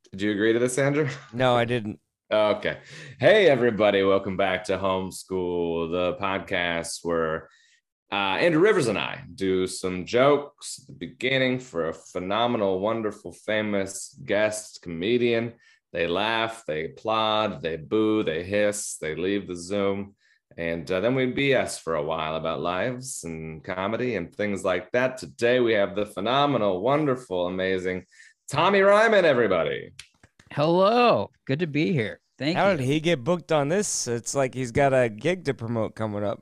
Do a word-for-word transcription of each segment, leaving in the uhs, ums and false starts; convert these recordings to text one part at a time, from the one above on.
Did you agree to this, Andrew? No, I didn't. Okay. Hey, everybody. Welcome back to Homeschool, the podcast where uh, Andrew Rivers and I do some jokes at the beginning for a phenomenal, wonderful, famous guest comedian. They laugh, they applaud, they boo, they hiss, they leave the Zoom. And uh, then we B S for a while about lives and comedy and things like that. Today we have the phenomenal, wonderful, amazing Tommy Ryman, everybody. Hello. Good to be here. Thank How did you. he get booked on this? It's like he's got a gig to promote coming up.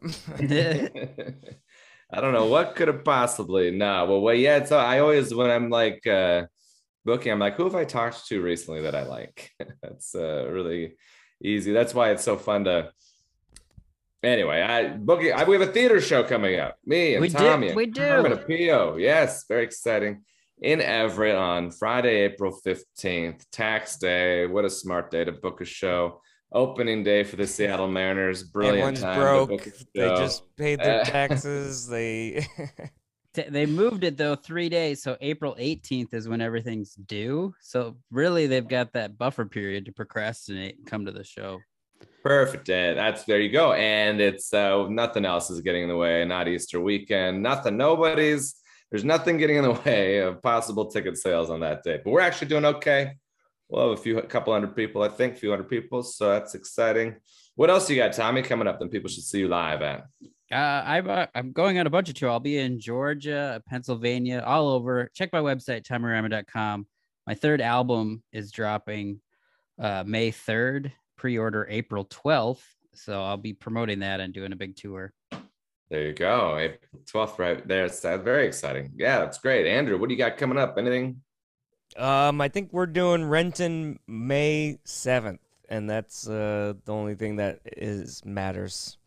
I don't know what could have possibly. No, well, well, yeah. So I always, when I'm like uh, booking, I'm like, who have I talked to recently that I like? That's uh, really easy. That's why it's so fun to. Anyway, I booking. I, we have a theater show coming up. Me and We Tommy do. and We Carmen do. Apio. Yes, very exciting. In Everett on Friday, April fifteenth, tax day. What a smart day to book a show. Opening day for the Seattle Mariners. Brilliant Everyone's time to broke. book a They show. just paid their Uh, taxes. They T- They moved it though three days. So April eighteenth is when everything's due. So really, they've got that buffer period to procrastinate and come to the show. Perfect. And that's there you go. And it's uh, nothing else is getting in the way. Not Easter weekend. Nothing. Nobody's. There's nothing getting in the way of possible ticket sales on that day. But we're actually doing okay. We'll have a few, a couple hundred people, I think, a few hundred people. So that's exciting. What else you got, Tommy, coming up? Then people should see you live at. Uh, I'm uh, I'm going on a bunch of tour. I'll be in Georgia, Pennsylvania, all over. Check my website, tommy rama dot com. My third album is dropping uh, May third. Pre-order April twelfth. So I'll be promoting that and doing a big tour. There you go. April twelfth, right there. It's uh, very exciting. Yeah, that's great. Andrew, what do you got coming up? Anything? um I think we're doing Renton May seventh, and that's uh the only thing that is matters.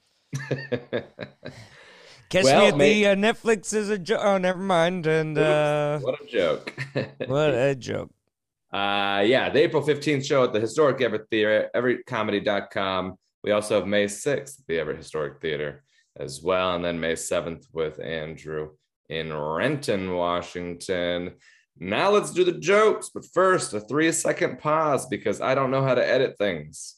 Catch me Well, at the mate. uh, Netflix is a joke. Oh, never mind. And Oops, uh what a joke. what a joke. Uh, yeah, the April fifteenth show at the Historic Everett Theater, everett comedy dot com. We also have May sixth at the Everett Historic Theater as well. And then May seventh with Andrew in Renton, Washington. Now let's do the jokes. But first, a three second pause because I don't know how to edit things.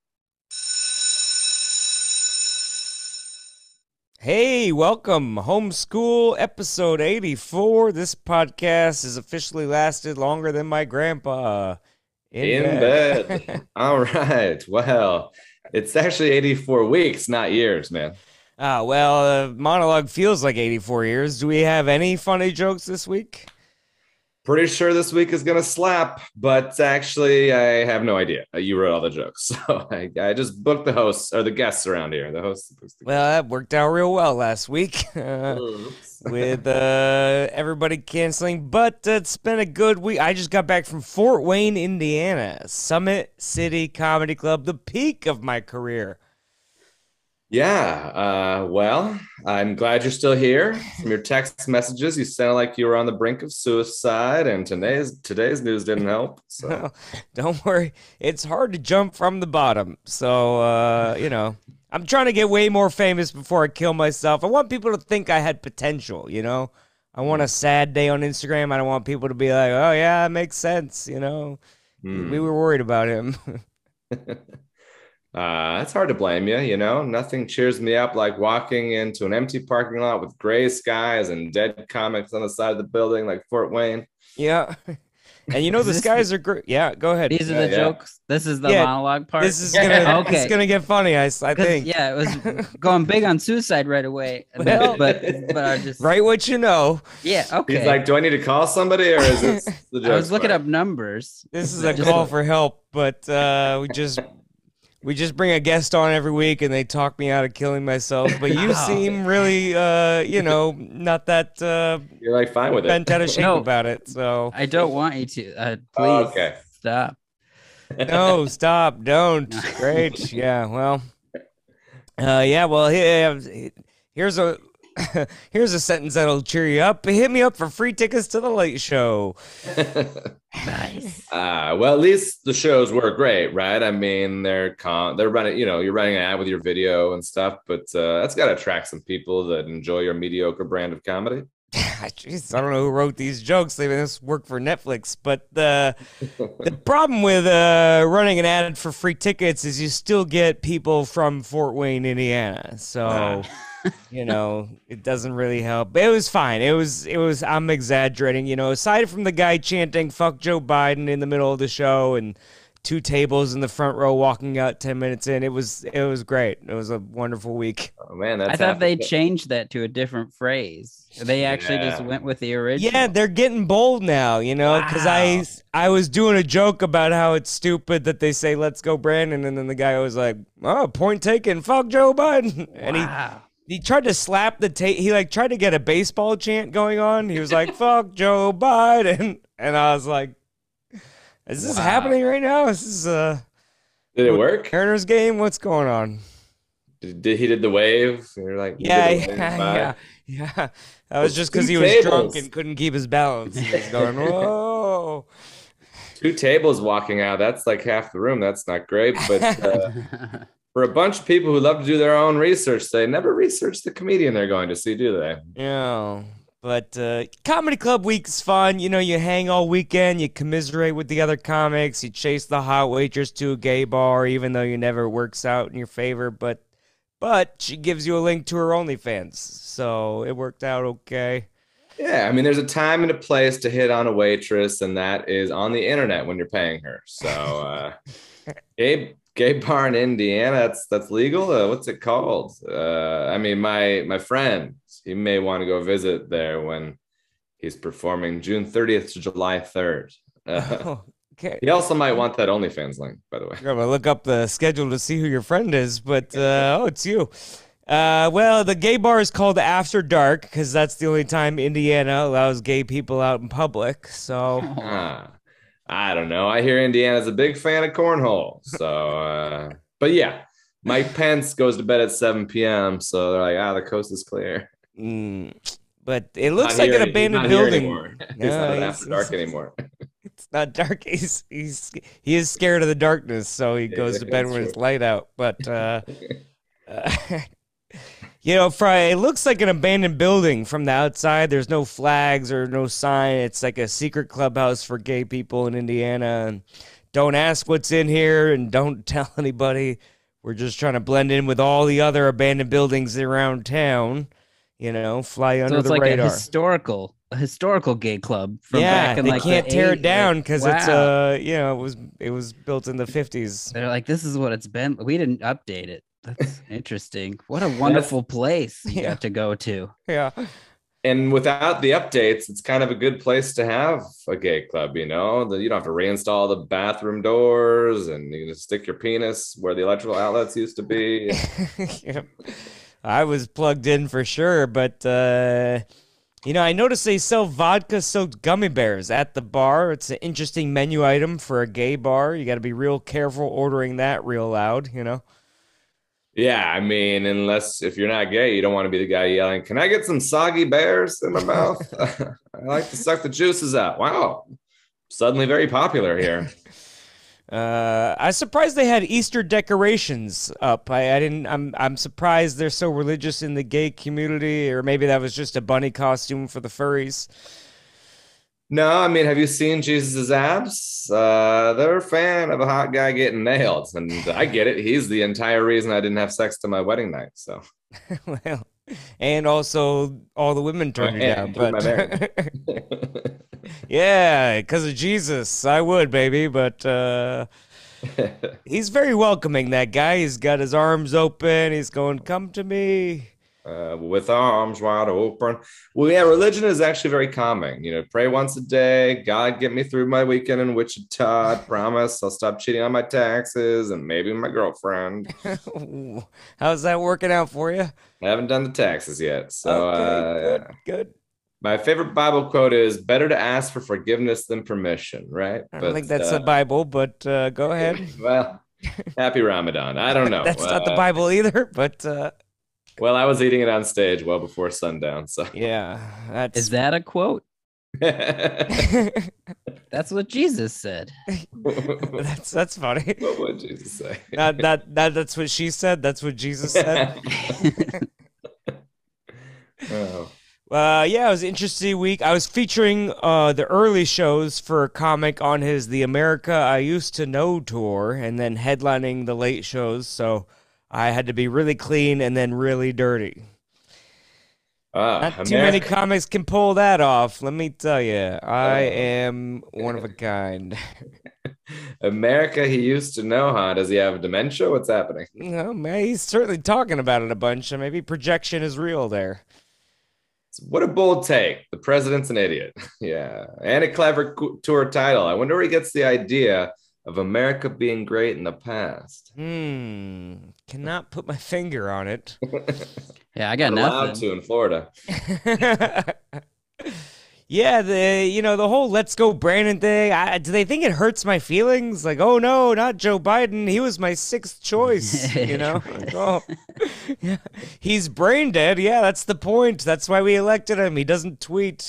Hey, welcome. Homeschool episode eighty-four. This podcast has officially lasted longer than my grandpa in In bed. bed. All right. Well, it's actually eighty-four weeks, not years, man. Ah, well, uh, monologue feels like eighty-four years. Do we have any funny jokes this week? Pretty sure this week is gonna slap, but actually, I have no idea. You wrote all the jokes, so I, I just booked the hosts or the guests around here. The hosts. books the Well, that worked out real well last week uh, guests. with uh, everybody canceling, but it's been a good week. I just got back from Fort Wayne, Indiana, Summit City Comedy Club, the peak of my career. Yeah. Uh, well, I'm glad you're still here. From your text messages, you sound like you were on the brink of suicide, and today's today's news didn't help. So Don't worry, it's hard to jump from the bottom. So, uh, you know, I'm trying to get way more famous before I kill myself. I want people to think I had potential, you know? I want a sad day on Instagram. I don't want people to be like, oh, yeah, it makes sense, you know? We hmm. were worried about him. Uh, it's hard to blame you, you know. Nothing cheers me up like walking into an empty parking lot with gray skies and dead comics on the side of the building, like Fort Wayne. Yeah. And you know, Is the this skies are great. Yeah, go ahead. these are Yeah, the yeah. jokes? This is the Yeah, monologue part. This is gonna it's Okay. gonna get funny, I, s- I 'Cause, think. yeah, it was going big on suicide right away. And then- Well, but but I just Write what you know. yeah, okay. He's like, "Do I need to call somebody, or is this the I was jokes looking part?" up numbers. This is a Just- call for help, but uh, we just we just bring a guest on every week, and they talk me out of killing myself. But you Wow. seem really, uh, you know, not that uh, You're like fine with it. bent out of shape No. about it. So I don't want you to. Uh, please Oh, okay. stop. no, stop, don't. Great, yeah. Well, uh, yeah. Well, he- here's a here's a sentence that'll cheer you up. Hit me up for free tickets to the Late Show. Nice. Uh, well, at least the shows were great, right? I mean, they're con they're running, you know, you're running an ad with your video and stuff, but uh, that's got to attract some people that enjoy your mediocre brand of comedy. Jeez, I don't know who wrote these jokes. They must work for Netflix. But the the problem with uh, running an ad for free tickets is you still get people from Fort Wayne, Indiana. So, you know, it doesn't really help. But it was fine. It was, it was, I'm exaggerating, you know, aside from the guy chanting, fuck Joe Biden in the middle of the show and two tables in the front row walking out ten minutes in. It was it was great. It was a wonderful week. Oh man, that's I thought they the- changed that to a different phrase. They actually Yeah. just went with the original. Yeah, they're getting bold now, you know, because I I was doing a joke about how it's stupid that they say "Let's go, Brandon," and then the guy was like, "Oh, point taken, fuck Joe Biden," and he. Wow. He tried to slap the tape. He like tried to get a baseball chant going on. He was like, "Fuck Joe Biden," and I was like, "Is this Wow. happening right now? Is this uh Did it work? Turner's game? What's going on?" Did, did he did the wave? You're like, you Yeah, did the wave, yeah, bye. yeah, yeah. That was It's just because two he was tables. drunk and couldn't keep his balance. He was going, "Whoa!" Two tables walking out. That's like half the room. That's not great. But uh, for a bunch of people who love to do their own research, they never research the comedian they're going to see, do they? Yeah. But uh, comedy club week is fun. You know, you hang all weekend, you commiserate with the other comics, you chase the hot waitress to a gay bar, even though you never works out in your favor. But but she gives you a link to her OnlyFans, so it worked out okay. Yeah, I mean, there's a time and a place to hit on a waitress, and that is on the internet when you're paying her. So, uh, gay gay bar in Indiana, that's that's legal. Uh, what's it called? Uh, I mean, my my friend, he may want to go visit there when he's performing June thirtieth to July third. Uh, Oh, okay. he also might want that OnlyFans link, by the way. I'm gonna look up the schedule to see who your friend is, but uh, oh, it's you. Uh, well, the gay bar is called After Dark because that's the only time Indiana allows gay people out in public. So, Ah, I don't know. I hear Indiana's a big fan of cornhole. So, uh, but yeah, Mike Pence goes to bed at seven p.m. So they're like, ah, the coast is clear. mm, but it looks Not like here- an he's abandoned not here building. anymore. It's No, not an he's- after dark he's- anymore. It's not dark. He's he's he is scared of the darkness, so he goes Yeah, to bed that's when it's true. light out. But uh, uh, you know, Fry, it looks like an abandoned building from the outside. There's no flags or no sign. It's like a secret clubhouse for gay people in Indiana. And don't ask what's in here, and don't tell anybody. We're just trying to blend in with all the other abandoned buildings around town. You know, fly So under it's the like radar. a historical, a historical gay club from Yeah, back in they like can't the tear eight- it down like, because it's wow. uh, you know, it was it was built in the fifties. They're like, this is what it's been. We didn't update it. That's interesting. What a wonderful place you Yeah. got to go to. Yeah, And without the updates, it's kind of a good place to have a gay club, you know? The, you don't have to reinstall the bathroom doors and you can just stick your penis where the electrical outlets used to be. Yeah. I was plugged in for sure, but uh, you know, I noticed they sell vodka-soaked gummy bears at the bar. It's an interesting menu item for a gay bar. You got to be real careful ordering that real loud, you know. Yeah, I mean, unless if you're not gay, you don't want to be the guy yelling, "Can I get some soggy bears in my mouth? I like to suck the juices out." Wow, suddenly very popular here. Uh, I was surprised they had Easter decorations up. I, I didn't. I'm. I'm surprised they're so religious in the gay community, or maybe that was just a bunny costume for the furries. No, I mean, have you seen Jesus's abs? Uh, they're a fan of a hot guy getting nailed, and I get it. He's the entire reason I didn't have sex to my wedding night. So, Well, and also all the women turned Oh, it and down. my But yeah, because of Jesus, I would, baby. But uh, he's very welcoming. That guy. He's got his arms open. He's going, "Come to me." uh, with arms wide open. Well, yeah, religion is actually very calming. You know, pray once a day. God, get me through my weekend in Wichita. I promise I'll stop cheating on my taxes and maybe my girlfriend. How's that working out for you? I haven't done the taxes yet. So, Okay, uh, good, good. my favorite Bible quote is better to ask for forgiveness than permission, right? I don't But, think that's uh, the Bible, but uh, go ahead. Well, happy Ramadan. I don't know. That's not the Uh, Bible either, but uh, Well, I was eating it on stage well before sundown. So, yeah, that's Is that a quote? what That's what Jesus said. that's that's funny. would Jesus say? Not, not, not that's what she said. That's what Jesus said. Oh. Uh, yeah, it was an interesting week. I was featuring uh, the early shows for a comic on his The America I Used to Know tour and then headlining the late shows. So I had to be really clean and then really dirty. Ah, Not too many America. comics can pull that off. Let me tell you, I am one of a kind. America, he used to know, huh? Does he have dementia? What's happening? No, man, he's certainly talking about it a bunch. So maybe projection is real there. What a bold take. The president's an idiot. Yeah. And a clever cu- tour title. I wonder where he gets the idea of America being great in the past. Hmm. Cannot put my finger on it. Yeah, I got Not allowed nothing. to in Florida. Yeah, the you know the whole "Let's Go Brandon" thing. I, do they think it hurts my feelings? Like, oh no, not Joe Biden. He was my sixth choice. You know, like, oh, yeah. He's brain dead. Yeah, that's the point. That's why we elected him. He doesn't tweet.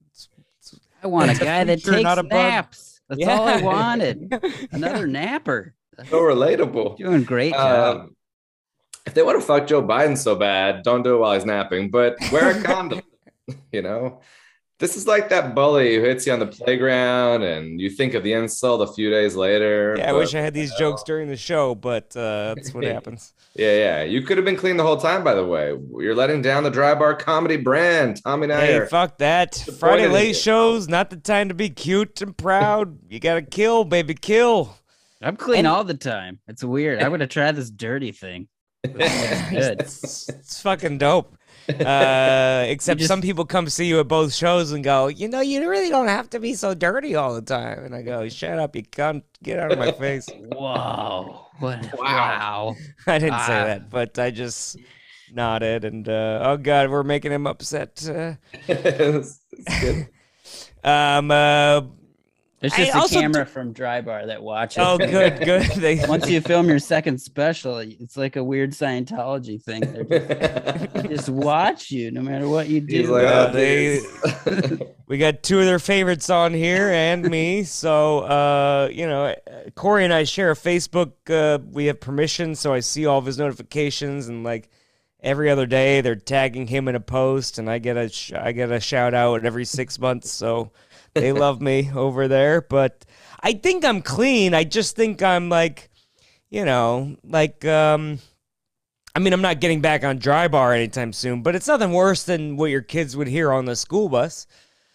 I want a It's a guy that feature, takes not a bug. naps. That's all I Yeah. wanted. Another napper. So relatable. Doing great job. Um, if they want to fuck Joe Biden so bad, don't do it while he's napping, but wear a condom. You know, this is like that bully who hits you on the playground and you think of the insult a few days later. Yeah, I but, wish I had these you jokes know, during the show, but uh, that's what happens. Yeah, yeah. You could have been clean the whole time, by the way. You're letting down the dry bar comedy brand. Tommy and I Hey, are fuck that. disappointed Friday in late you. shows, not the time to be cute and proud. You gotta kill, baby, kill. I'm clean and- all the time. It's weird. I'm gonna try this dirty thing. Good. It's, it's fucking dope. Uh, except just- some people come see you at both shows and go, you know, you really don't have to be so dirty all the time. And I go, shut up, you cunt. Get out of my face. Whoa. What? Wow. Wow. I didn't say Ah. that, but I just nodded and, uh, oh God, we're making him upset. Uh, it's, it's good. um, uh, There's I just a also camera from Dry Bar that watches. oh, good, good. They, Once you film your second special, it's like a weird Scientology thing. They're just, they just watch you no matter what you do. He's like, Uh, oh, they- dude. we got two of their favorites on here and me. So, uh, you know, Corey and I share a Facebook. Uh, we have permission, so I see all of his notifications, and like every other day, they're tagging him in a post, and I get a sh- I get a shout out every six months. So they love me over there. But I think I'm clean. I just think I'm like, you know, like um. I mean, I'm not getting back on Dry Bar anytime soon, but it's nothing worse than what your kids would hear on the school bus.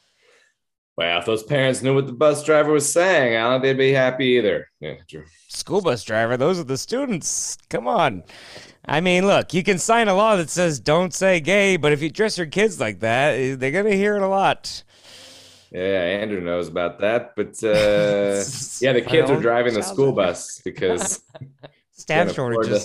Well, if those parents knew what the bus driver was saying, I don't think they'd be happy either. Yeah, true. School bus driver, those are the students. Come on. I mean, look, you can sign a law that says don't say gay, but if you dress your kids like that, eh, they're going to hear it a lot. Yeah, Andrew knows about that. But uh, yeah, the kids are driving the school bus because Staff can't afford shortages.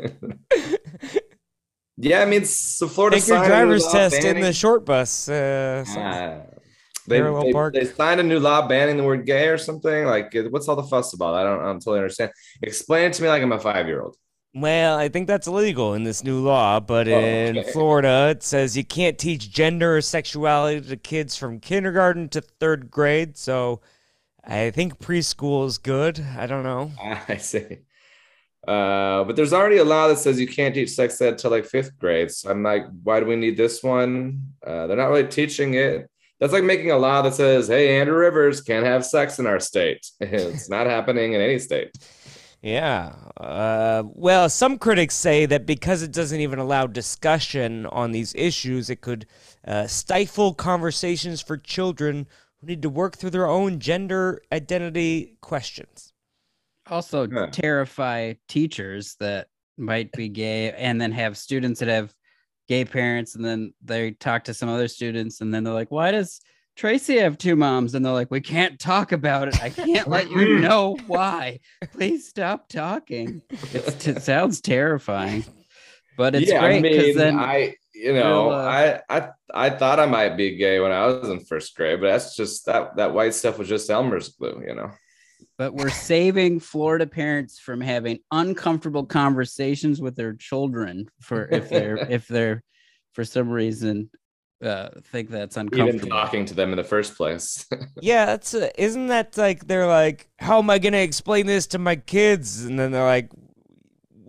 to- Yeah, I mean, so Florida Take your signed a new driver's law test in banning- the short bus. Uh, so- Ah. They, Parallel they, park. they signed a new law banning the word gay or something. Like, what's all the fuss about? I don't, I don't totally understand. Explain it to me like I'm a five year old. Well, I think that's illegal in this new law, but Oh, in okay. Florida, it says you can't teach gender or sexuality to kids from kindergarten to third grade. So I think preschool is good. I don't know. I see. Uh, but there's already a law that says you can't teach sex ed till like fifth grade. So I'm like, why do we need this one? Uh, they're not really teaching it. That's like making a law that says, hey, Andrew Rivers can't have sex in our state. It's not happening in any state. Yeah. Uh, well, some critics say that because it doesn't even allow discussion on these issues, it could uh, stifle conversations for children who need to work through their own gender identity questions. Also Yeah. terrify teachers that might be gay and then have students that have gay parents, and then they talk to some other students, and then they're like, why does Tracy have two moms? And they're like, we can't talk about it. I can't let you know why. Please stop talking. It's, it sounds terrifying, but it's yeah, great I because mean, then I, you know, we'll, uh, I, I, I thought I might be gay when I was in first grade, but that's just that that white stuff was just Elmer's glue, you know. but we're saving Florida parents from having uncomfortable conversations with their children for if they're if they're for some reason uh think that's Even uncomfortable. talking to them in the first place. Yeah, that's uh, isn't that like they're like, how am I gonna explain this to my kids? And then they're like,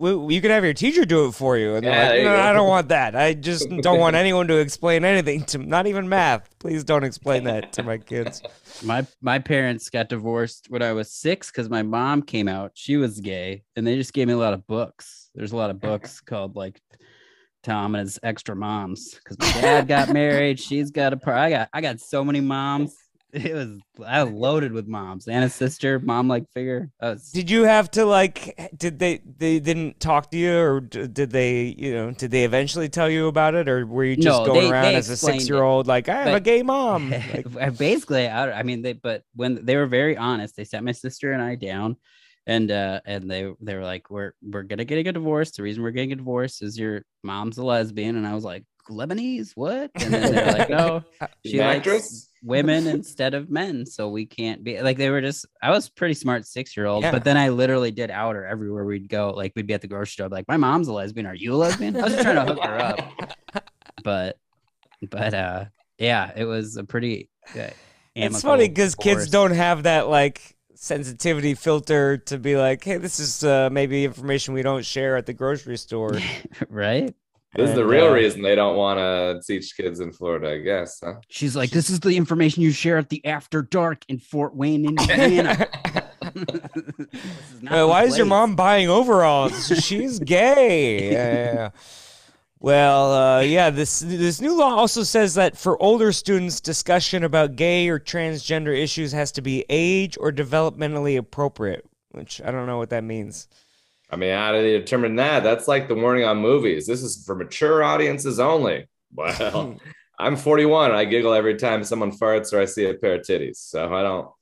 we, you can have your teacher do it for you. And Yeah, they're like, there you no, go. I don't want that. I just don't want anyone to explain anything to, not even math. Please don't explain that to my kids. My my parents got divorced when I was six because my mom came out. She was gay, and they just gave me a lot of books. There's a lot of books called like Tom and his extra moms because my dad got married. She's got a part. I got I got so many moms. It was I was loaded with moms and a sister, mom like figure. Was, Did you have to like? Did they they didn't talk to you, or d- did they you know did they eventually tell you about it, or were you just No, going they- around they as a explained six year old like I have a but- gay mom? Like, basically I, I mean they but when they were very honest, they sat my sister and I down and uh and they they were like we're we're gonna get a divorce. The reason we're getting a divorce is your mom's a lesbian. And I was like, Lebanese, what? And then they're like, no, she An likes actress? women instead of men, so we can't be like. They were just I was pretty smart six year old, Yeah. but then I literally did out her everywhere we'd go. Like we'd be at the grocery store, like my mom's a lesbian, are you a lesbian? I was just trying to hook her up. But but uh yeah, it was a pretty uh, it's funny because kids divorce. don't have that like sensitivity filter to be like, hey, this is uh, maybe information we don't share at the grocery store. Right. This is the And, real uh, reason they don't want to teach kids in Florida, I guess. Huh? She's like, this is the information you share at the after dark in Fort Wayne, Indiana. This is not Uh, the why is your place. mom buying overalls? She's gay. Yeah, yeah, yeah. Well, uh, yeah, this this new law also says that for older students, discussion about gay or transgender issues has to be age or developmentally appropriate, which I don't know what that means. I mean, how do they determine that? That's like the warning on movies. This is for mature audiences only. Well, I'm forty-one. And I giggle every time someone farts or I see a pair of titties. So I don't.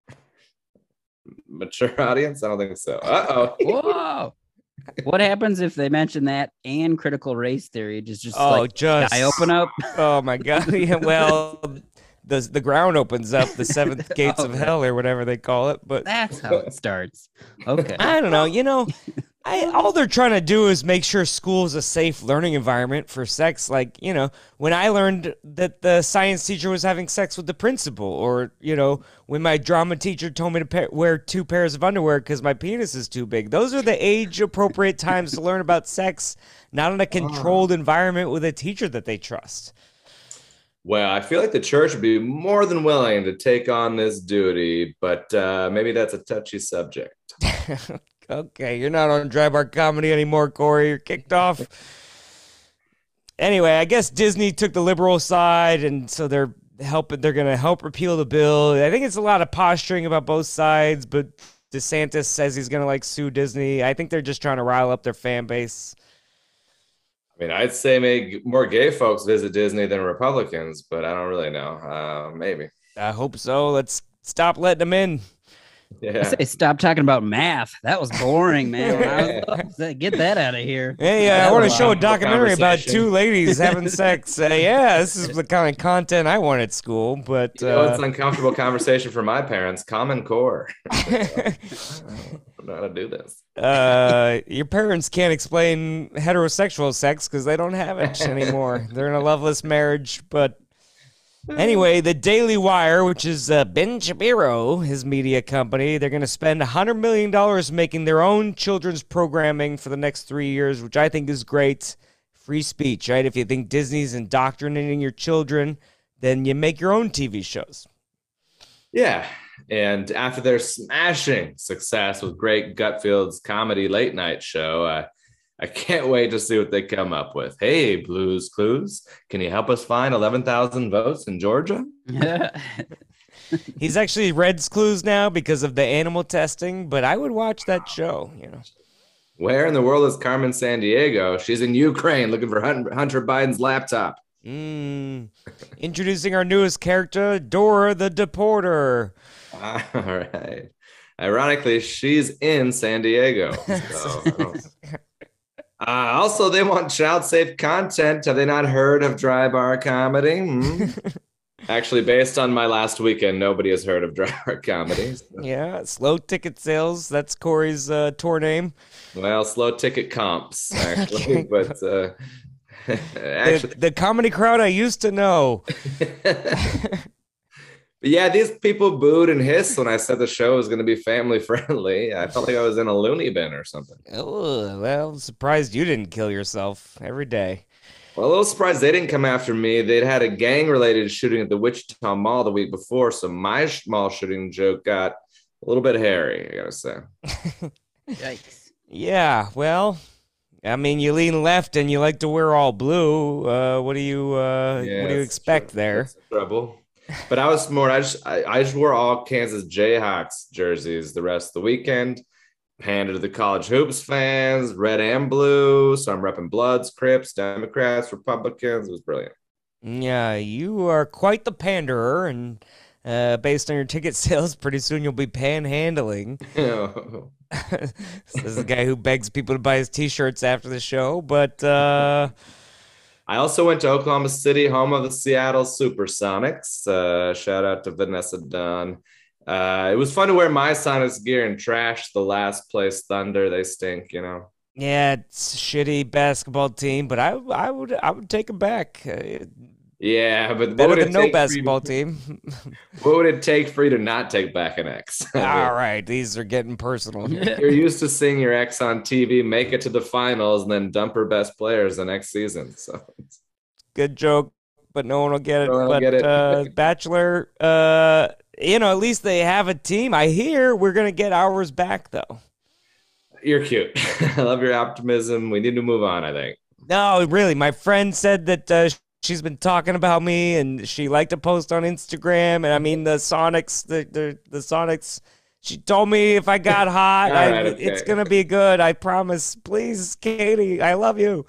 Mature audience? I don't think so. Uh oh. Whoa. What happens if they mention that and critical race theory? Just just Oh, like just I open up. Oh my God! Yeah, well, the the ground opens up, the seventh gates of Okay. hell, or whatever they call it. But That's how it starts. Okay. I don't know. You know, I all they're trying to do is make sure school is a safe learning environment for sex. Like, you know, when I learned that the science teacher was having sex with the principal, or, you know, when my drama teacher told me to pa- wear two pairs of underwear because my penis is too big. Those are the age appropriate times to learn about sex, not in a controlled environment with a teacher that they trust. Well, I feel like the church would be more than willing to take on this duty, but uh, maybe that's a touchy subject. Okay, you're not on Dry Bar Comedy anymore, Corey. You're kicked off. Anyway, I guess Disney took the liberal side, and so they're helping. They're going to help repeal the bill. I think it's a lot of posturing about both sides, but DeSantis says he's going to like sue Disney. I think they're just trying to rile up their fan base. I mean, I'd say maybe more gay folks visit Disney than Republicans, but I don't really know. Uh, maybe. I hope so. Let's stop letting them in. I Yeah. say stop talking about math. That was boring, man. When I was- get that out of here. Hey, uh, I That's want a to show a wonderful documentary about conversation. two ladies having sex. Uh, yeah, this is the kind of content I want at school, but You know, it's uh, an uncomfortable conversation for my parents. Common Core. I don't know how to do this. uh, your parents can't explain heterosexual sex because they don't have it anymore. They're in a loveless marriage. But anyway, the Daily Wire, which is uh, Ben Shapiro, his media company, they're going to spend one hundred million dollars making their own children's programming for the next three years, which I think is great. Free speech, right? If you think Disney's indoctrinating your children, then you make your own T V shows. Yeah. And after their smashing success with Greg Gutfield's comedy late night show, uh, I can't wait to see what they come up with. Hey, Blues Clues, can you help us find eleven thousand votes in Georgia? He's actually Red's Clues now because of the animal testing, but I would watch that show, you know. Where in the world is Carmen Sandiego? She's in Ukraine looking for Hun- Hunter Biden's laptop. Mm. Introducing our newest character, Dora the Deporter. All right. Ironically, she's in San Diego. So, I don't- uh, also, they want child safe content. Have they not heard of Dry Bar Comedy? Hmm? Actually, based on my last weekend, nobody has heard of Dry Bar Comedy. So. Yeah, slow ticket sales. That's Corey's uh, tour name. Well, slow ticket comps, actually. But uh, The, actually, the comedy crowd I used to know. But yeah, these people booed and hissed when I said the show was going to be family friendly. I felt like I was in a loony bin or something. Oh, well, I'm surprised you didn't kill yourself every day. Well, a little surprised they didn't come after me. They'd had a gang-related shooting at the Wichita Mall the week before, so my mall shooting joke got a little bit hairy, I gotta say. Yikes. Yeah, well, I mean, you lean left and you like to wear all blue. Uh, what do you uh, Yeah, what do you that's expect tr- there? that's trouble. But I was smart. I just I, I just wore all Kansas Jayhawks jerseys the rest of the weekend. Panda to the college hoops fans, red and blue. So I'm repping Bloods, Crips, Democrats, Republicans. It was brilliant. Yeah, you are quite the panderer, and uh, based on your ticket sales, pretty soon you'll be panhandling. This is the guy who begs people to buy his T-shirts after the show, but uh, I also went to Oklahoma City, home of the Seattle Supersonics. Uh, shout out to Vanessa Dunn. Uh, it was fun to wear my Sonics gear and trash the last place Thunder. They stink, you know. yeah, it's a shitty basketball team, but I I would I would take them back. Uh, Yeah, but what better would than it no take for you basketball to- team. What would it take for you to not take back an ex? All right, these are getting personal. You're used to seeing your ex on T V make it to the finals and then dump her best players the next season. So Good joke, but no one will get it. No one will but get it. Uh, Bachelor, uh, you know, at least they have a team. I hear we're gonna get ours back though. you're cute. I love your optimism. We need to move on, I think. No, really, my friend said that uh, she's been talking about me, and she liked to post on Instagram. And I mean, the Sonics, the the, the Sonics. She told me if I got hot, All I, right, okay. it's gonna be good. I promise. Please, Katie, I love you.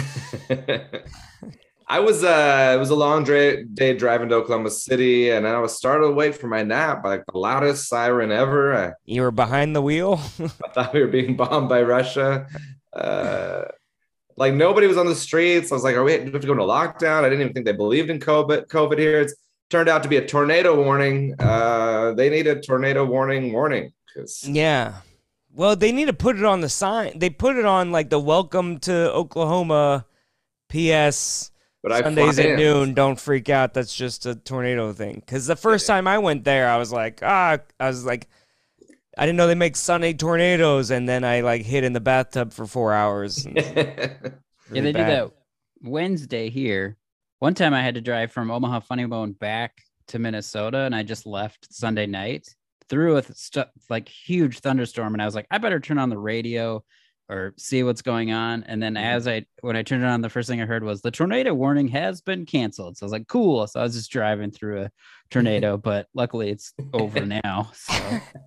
I was uh it was a long dra- day driving to Oklahoma City, and I was startled awake from my nap by like the loudest siren ever. I, You were behind the wheel. I thought we were being bombed by Russia. Uh like nobody was on the streets. I was like, are we do we have to go into lockdown? I didn't even think they believed in COVID COVID here. It's turned out to be a tornado warning. Uh they need a tornado warning warning because Yeah. Well, they need to put it on the sign. They put it on like the welcome to Oklahoma P S but I Sundays fly at in. noon. Don't freak out. That's just a tornado thing. Because the first time I went there, I was like, ah, I was like, I didn't know they make Sunday tornadoes. And then I like hid in the bathtub for four hours. Yeah, they do that Wednesday here. One time I had to drive from Omaha Funny Bone back to Minnesota, and I just left Sunday night through a st- like huge thunderstorm, and I was like, I better turn on the radio or see what's going on. And then as I when I turned it on, the first thing I heard was the tornado warning has been canceled. So I was like, cool. So I was just driving through a tornado, but luckily it's over now. So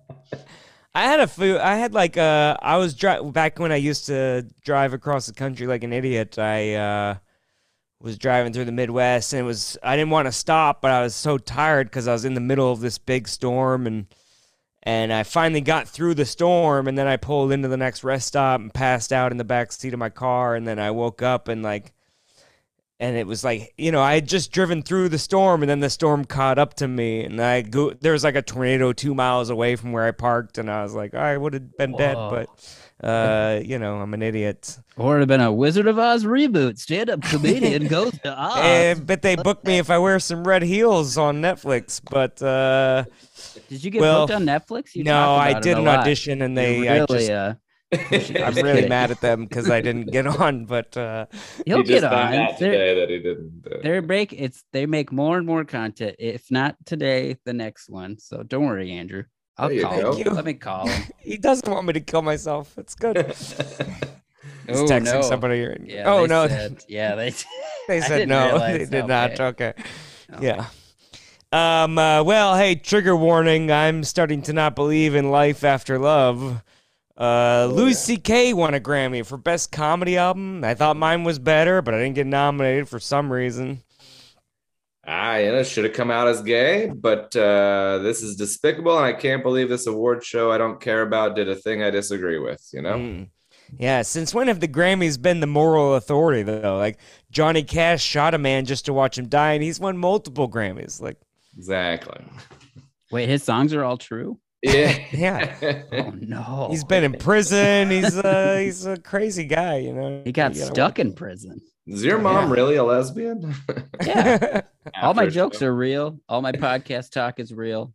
I had a few. I had like uh, I was dri- back when I used to drive across the country like an idiot. I uh, was driving through the Midwest, and it was I didn't want to stop, but I was so tired because I was in the middle of this big storm, and and I finally got through the storm, and then I pulled into the next rest stop and passed out in the back seat of my car, and then I woke up and like. And it was like, you know, I had just driven through the storm, and then the storm caught up to me, and I go, there was like a tornado two miles away from where I parked, and I was like, I would have been dead, Whoa. but, uh, you know, I'm an idiot. or it'd have been a Wizard of Oz reboot. Stand-up comedian goes to Oz. And, but they booked me if I wear some red heels on Netflix, but uh, Did you get well, booked on Netflix? You no, talked I about it did a an lot. audition, and they, You're I really, just, uh, I'm really mad at them because I didn't get on, but uh, he'll He get just found on. out They're- today that he didn't. Uh, Their break, it's they make more and more content. If not today, the next one. So don't worry, Andrew. I'll There you call go. him. Let me call him. he doesn't want me to kill myself. It's good. He's Oh, texting no. somebody. Yeah, oh they no, said- yeah, they. they I said didn't no. realize They did how not. bad. Okay. Oh. Yeah. Um. Uh, well, hey, trigger warning. I'm starting to not believe in life after love. Uh, Oh, Louis yeah. C K won a Grammy for best comedy album. I thought mine was better, but I didn't get nominated for some reason. Ah, you know, should have come out as gay, but uh, this is despicable, and I can't believe this award show I don't care about did a thing I disagree with. You know, Mm. Yeah, since when have the Grammys been the moral authority though? Like Johnny Cash shot a man just to watch him die, and he's won multiple Grammys. Like, exactly. Wait, his songs are all true. Yeah. Yeah. Oh no. He's been in prison. He's uh he's a crazy guy, you know. He got You gotta stuck work in it. prison. Is your mom Yeah. really a lesbian? Yeah. All my After a jokes show? are real. All my podcast talk is real.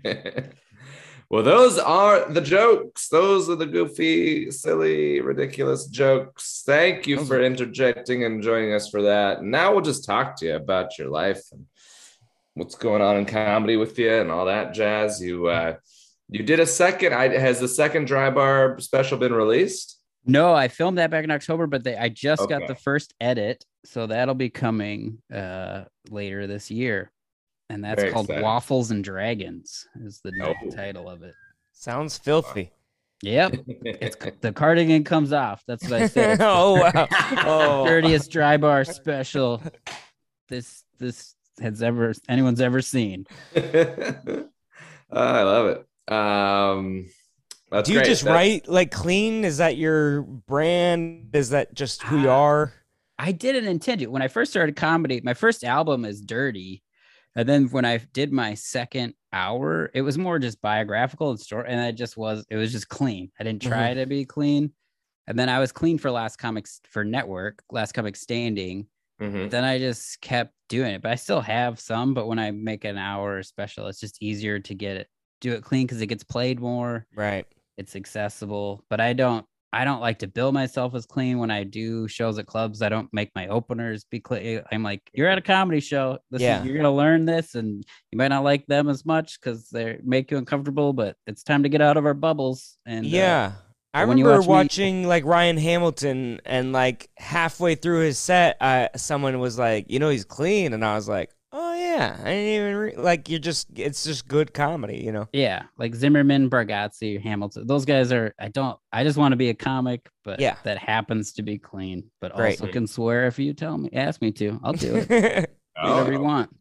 Well, those are the jokes. Those are the goofy, silly, ridiculous jokes. Thank you Those for are- interjecting and joining us for that. Now we'll just talk to you about your life and what's going on in comedy with you and all that jazz. You uh you did a second. I has the second Dry Bar special been released? No, I filmed that back in October, but they, I just got Okay. the first edit, so that'll be coming uh later this year. And that's Very called exciting. Waffles and Dragons is the Oh. title of it. Sounds filthy. Yep. It's the cardigan comes off. That's what I said. It's the Oh wow. Oh. dirtiest Dry Bar special this this has ever anyone's ever seen. Oh, I love it. Um, that's Do you great. just That's- write like clean? Is that your brand? Is that just who you are? I didn't intend to. When I first started comedy, my first album is Dirty. And then when I did my second hour, it was more just biographical and story. And it just was, it was just clean. I didn't try to be clean. And then I was clean for Last Comics for Network, Last Comic Standing. Mhm. Then I just kept doing it. But I still have some. But when I make an hour special, it's just easier to get it, do it clean because it gets played more. Right. It's accessible. But I don't, I don't like to bill myself as clean when I do shows at clubs. I don't make my openers be clean. I'm like, you're at a comedy show. This Yeah. is, you're gonna learn this, and you might not like them as much because they make you uncomfortable. But it's time to get out of our bubbles. And uh, Yeah. I when you remember watch me- watching like Ryan Hamilton, and like halfway through his set, I someone was like, you know, he's clean, and I was like, oh yeah, I didn't even re-. like you're just it's just good comedy, you know. yeah, like Zimmerman, Bargatze, Hamilton. Those guys are. I don't. I just want to be a comic, but Yeah. that happens to be clean, but Great. also can swear if you tell me, ask me to. I'll do it. Do whatever you want.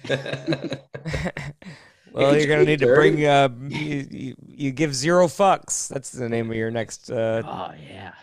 Well, you're gonna need to Dirty. bring. Uh, you, you, you give zero fucks. That's the name of your next. Uh, Oh yeah.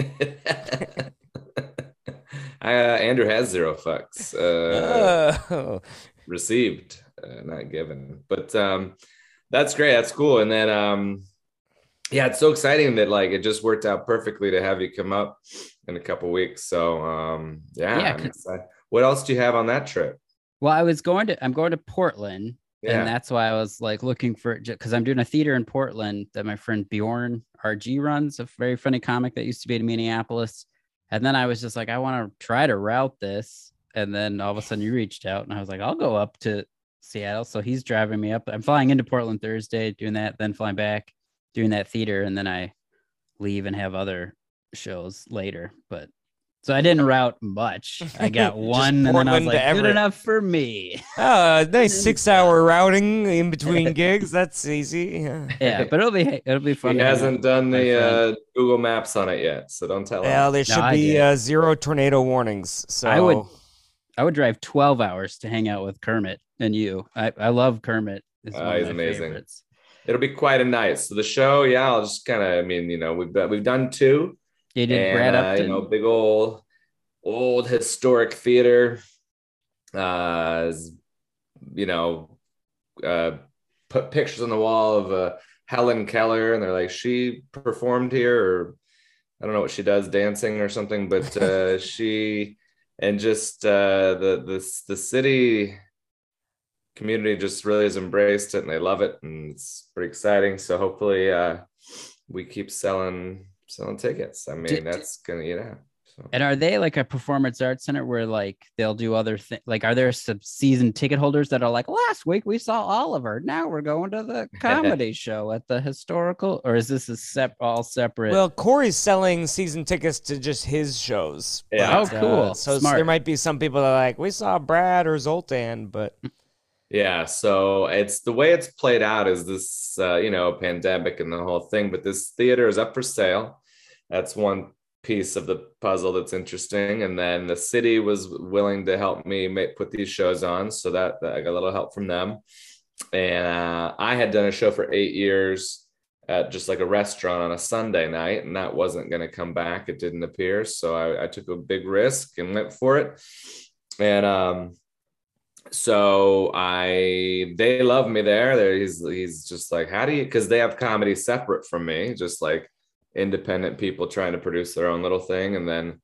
uh, Andrew has zero fucks uh, oh. received, uh, not given. But um, that's great. That's cool. And then, um, yeah, it's so exciting that like it just worked out perfectly to have you come up in a couple weeks. So um, yeah, Yeah, I'm 'cause- excited. What else do you have on that trip? Well, I was going to. I'm going to Portland. Yeah. And that's why I was like looking for, because I'm doing a theater in Portland that my friend Bjorn R G runs, a very funny comic that used to be in Minneapolis. And then I was just like, I want to try to route this. And then all of a sudden you reached out and I was like, I'll go up to Seattle. So he's driving me up. I'm flying into Portland Thursday, doing that, then flying back, doing that theater. And then I leave and have other shows later. But so I didn't route much. I got one, and then I was Portland to like, good Everett. enough for me. Oh, nice six-hour routing in between gigs. That's easy. Yeah. Yeah, but it'll be it'll be fun. He to hang out hasn't with done my the friend. uh, Google Maps on it yet, so don't tell Well, him. there should I be did. uh, zero tornado warnings. So I would- I would drive twelve hours to hang out with Kermit and you. I, I love Kermit. It's Ah, one of he's my amazing. favorites. It'll be quite a night. So the show, yeah, I'll just kind of, I mean, you know, we've done, we've done two. You did and, Brad uh, Upton. you know, big old, old historic theater. Uh, you know, uh, put pictures on the wall of uh, Helen Keller, and they're like, she performed here, or I don't know what she does, dancing or something, but uh, she and just uh, the the the city community just really has embraced it, and they love it, and it's pretty exciting. So hopefully, uh, we keep selling selling tickets. I mean, Did- that's gonna, you know. So. And are they like a performance arts center where like they'll do other things? Like, are there some season ticket holders that are like, last week we saw Oliver, now we're going to the comedy show at the historical? Or is this a sep- all separate? well, Corey's selling season tickets to just his shows. Yeah. but, Oh, cool. uh, so Smart. there might be some people that are like, we saw Brad or Zoltan, but Yeah, so it's the way it's played out is this, uh, you know, pandemic and the whole thing. But this theater is up for sale. That's one piece of the puzzle that's interesting. And then the city was willing to help me make, put these shows on, so that, that I got a little help from them. And uh, I had done a show for eight years at just like a restaurant on a Sunday night, and that wasn't going to come back. It didn't appear, so I, I took a big risk and went for it. And um, so I they love me there. There he's he's just like, how do you, because they have comedy separate from me, just like independent people trying to produce their own little thing. And then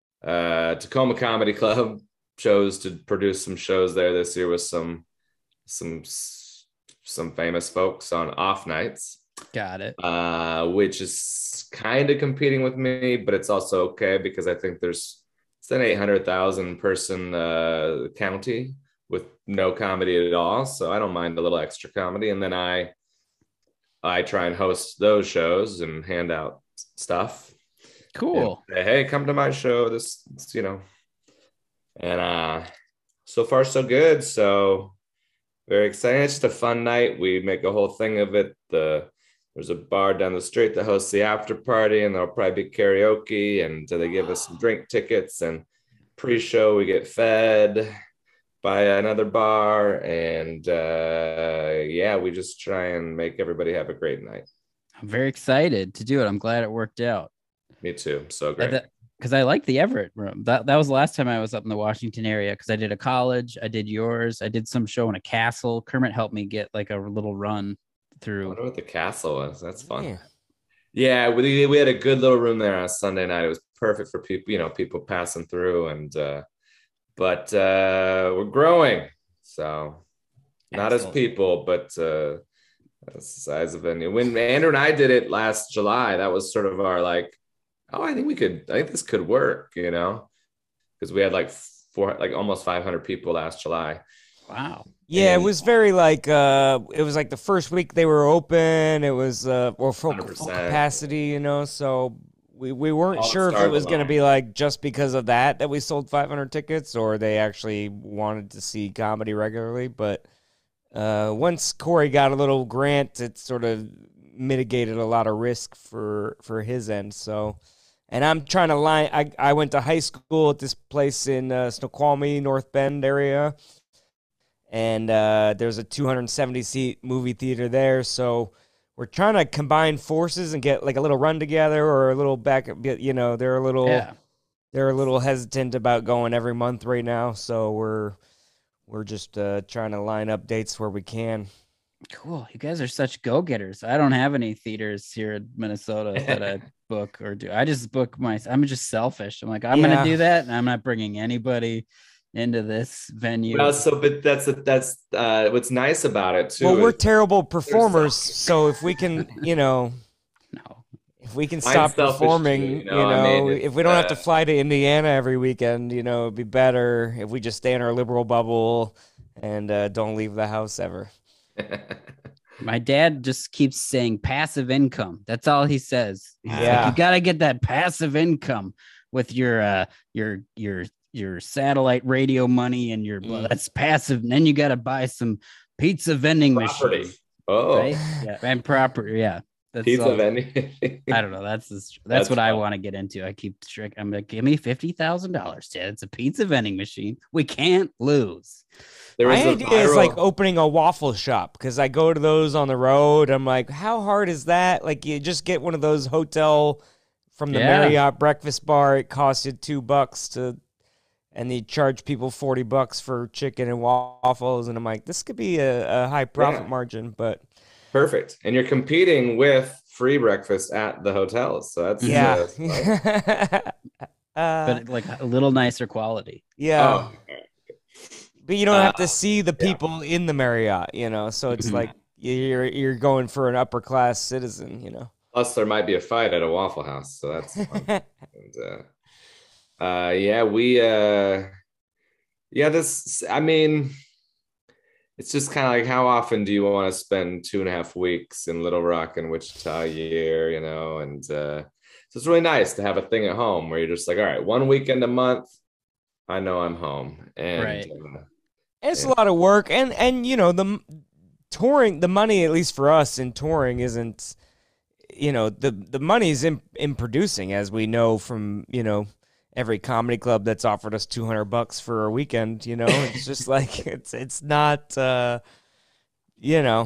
uh Tacoma Comedy Club chose to produce some shows there this year with some some some famous folks on off nights. Got it. Uh, which is kind of competing with me, but it's also okay because I think there's it's an eight hundred thousand person uh, county with no comedy at all, so I don't mind a little extra comedy. And then I I try and host those shows and hand out stuff. Cool. Say, hey, come to my show. This, this, you know, and uh, so far so good. So very exciting. It's just a fun night. We make a whole thing of it. The There's a bar down the street that hosts the after party, and there'll probably be karaoke, and they give us some drink tickets, and pre-show we get fed by another bar, and uh, yeah, we just try and make everybody have a great night. I'm very excited to do it. I'm glad it worked out. Me too. So great. Because I like the Everett room. That that was the last time I was up in the Washington area, because I did a college, I did yours, I did some show in a castle. Kermit helped me get like a little run through. I wonder what the castle was. That's fun. Yeah. Yeah, we we had a good little room there on Sunday night. It was perfect for people, you know, people passing through, and uh, but uh, we're growing. So not Excellent. as people, but uh, that's the size of venue. When Andrew and I did it last July, that was sort of our like, oh, I think we could, I think this could work, you know, because we had like four, like almost five hundred people last July. Wow. Yeah, And- it was very like uh it was like the first week they were open. It was uh or full, full one hundred percent. capacity, you know. So we we weren't All sure if it started was going to alone. be like just because of that that we sold five hundred tickets, or they actually wanted to see comedy regularly. But uh once Corey got a little grant, it sort of mitigated a lot of risk for for his end. So. And I'm trying to line. I, I went to high school at this place in uh, Snoqualmie, North Bend area, and uh, there's a two hundred seventy seat movie theater there. So we're trying to combine forces and get like a little run together or a little back. You know, they're a little Yeah. they're a little hesitant about going every month right now. So we're we're just uh, trying to line up dates where we can. Cool. You guys are such go-getters. I don't have any theaters here in Minnesota that I book or do. I just book my, I'm just selfish. I'm like, I'm going Yeah. to do that, and I'm not bringing anybody into this venue. Well, so but that's that's uh, what's nice about it too. Well, we're is terrible performers, selfish. so if we can, you know. No. If we can Mine's stop selfish, performing, too, you you know, know, I mean, if we don't have to uh, fly to Indiana every weekend, you know, it'd be better if we just stay in our liberal bubble and uh, don't leave the house ever. My dad just keeps saying passive income. That's all he says. He's like, Yeah. you got to get that passive income with your uh your your your satellite radio money and your well, Mm. that's passive. And then you got to buy some pizza vending property. machine, Oh, right? Yeah, and proper. Yeah, that's pizza all. vending. I don't know. That's that's, That's what I fun. want to get into. I keep trick. I'm like, give me fifty thousand dollars, Dad. It's a pizza vending machine. We can't lose. There was My a idea is viral- like opening a waffle shop because I go to those on the road. I'm like, how hard is that? Like, you just get one of those hotel from the Yeah. Marriott breakfast bar. It costs you two bucks to, and they charge people forty bucks for chicken and waffles. And I'm like, this could be a, a high profit Yeah. margin, but perfect, and you're competing with free breakfast at the hotels. So that's yeah. uh, uh, But like a little nicer quality. yeah. oh, But you don't have Uh, to see the yeah. people in the Marriott, you know. So it's Mhm. like you're you're going for an upper class citizen, you know. plus there might be a fight at a Waffle House, so that's fun. And, uh, uh, yeah, we, uh, yeah, this, I mean, it's just kind of like, how often do you want to spend two and a half weeks in Little Rock and Wichita a year, you know? And uh, so it's really nice to have a thing at home where you're just like, all right, one weekend a month, I know I'm home. And Right. uh, It's Yeah. a lot of work, and and you know the m- touring, the money at least for us in touring isn't, you know, the the money's in in producing, as we know from you know every comedy club that's offered us two hundred bucks for a weekend. You know, it's just like it's it's not, uh, you know.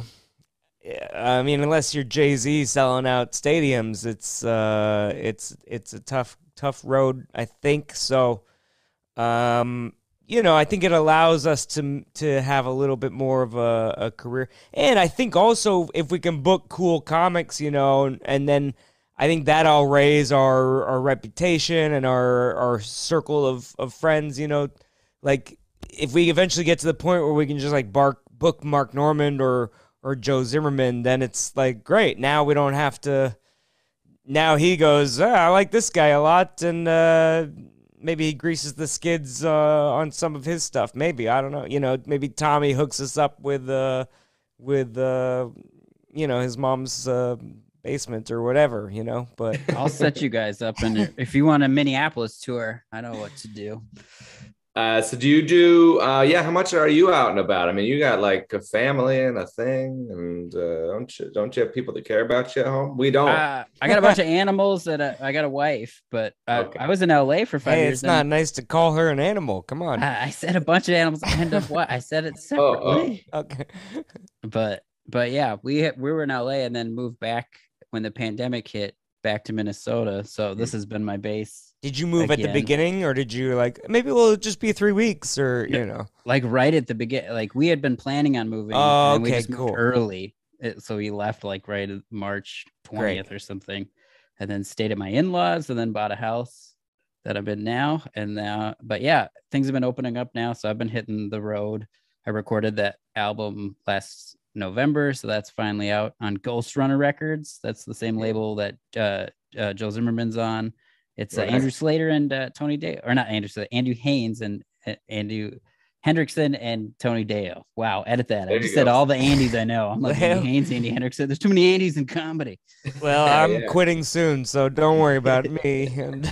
I mean, unless you're Jay-Z selling out stadiums, it's uh, it's it's a tough tough road, I think. So, um, you know, I think it allows us to to have a little bit more of a, a career. And I think also if we can book cool comics, you know, and, and then I think that'll raise our, our reputation and our our circle of, of friends, you know. Like if we eventually get to the point where we can just like bark, book Mark Normand or or Joe Zimmerman, then it's like great. Now we don't have to. Now he goes, ah, I like this guy a lot, and uh, maybe he greases the skids uh, on some of his stuff. Maybe I don't know. You know, maybe Tommy hooks us up with uh, with uh, you know, his mom's uh, basement or whatever. You know, but I'll set you guys up, and if you want a Minneapolis tour, I know what to do. Uh, so do you do, uh, yeah, how much are you out and about? I mean, you got like a family and a thing, and uh, don't you, don't you have people that care about you at home? We don't. Uh, I got a bunch of animals that uh, I got a wife, but uh, Okay. I was in L A for five hey, years. it's not and nice to call her an animal. Come on. I, I said a bunch of animals. I end up what? I said it Oh, oh. separately. Okay. But but yeah, we we were in L A and then moved back when the pandemic hit back to Minnesota. So this has been my base. Did you move at the Again. beginning, or did you like maybe we'll just be three weeks, or you know? Like right at the beginning, like we had been planning on moving. Oh, and we okay, just moved cool. early. It- so we left like right at March twentieth or something, and then stayed at my in-laws, and then bought a house that I'm in now. And now, but yeah, things have been opening up now. So I've been hitting the road. I recorded that album last November, so that's finally out on Ghost Runner Records. That's the same label that uh, uh, Joe Zimmerman's on. It's uh, Right. Andrew Slater and uh, Tony Day, or not Andrew Slater, Andrew Haynes and uh, Andrew Hendrickson and Tony Deo. Wow, edit that. There I just you said go. all the Andys I know. I'm like Well- Andy Haynes, Andy Hendrickson. There's too many Andys in comedy. Well, Yeah, I'm yeah. quitting soon, so don't worry about me. And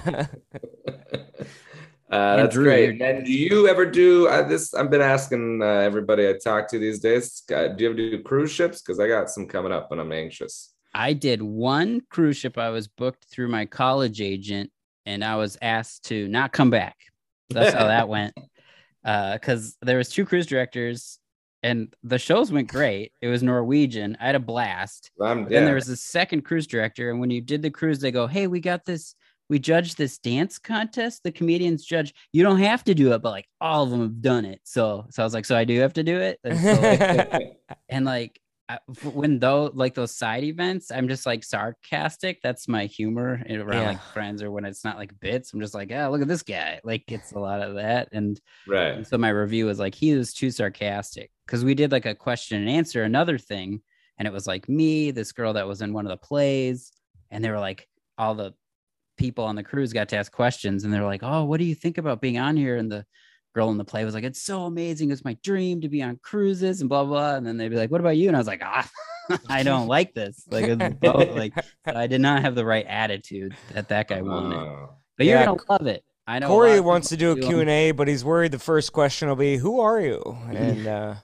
Uh, that's Drew, great. you're- And do you ever do uh, this? I've been asking uh, everybody I talk to these days. Uh, do you ever do cruise ships? Because I got some coming up, and I'm anxious. I did one cruise ship. I was booked through my college agent, and I was asked to not come back. That's how that went. Because there was two cruise directors, and the shows went great. It was Norwegian. I had a blast. I'm, Then yeah. there was a second cruise director, and when you did the cruise, they go, "Hey, we got this. We judged this dance contest. The comedians judge. You don't have to do it, but like all of them have done it. So, so I was like, so I do have to do it. And, so, like, and like I- when though like those side events, I'm just like sarcastic. That's my humor around Yeah. like friends, or when it's not like bits. I'm just like, oh, look at this guy. Like it's a lot of that. And right. and so my review was like, he was too sarcastic, because we did like a question and answer, another thing. And it was like me, this girl that was in one of the plays. And they were like, all the people on the cruise got to ask questions. And they're like, oh, what do you think about being on here? And the girl in the play was like, it's so amazing. It's my dream to be on cruises and blah, blah. And then they'd be like, what about you? And I was like, ah, I don't like this. Like, it's both. Like so I did not have the right attitude that that guy wanted. Oh. But Yeah. you're going to love it. I know. a lot Corey of wants to do a people Q and A, but he's worried the first question will be, "Who are you?" And uh,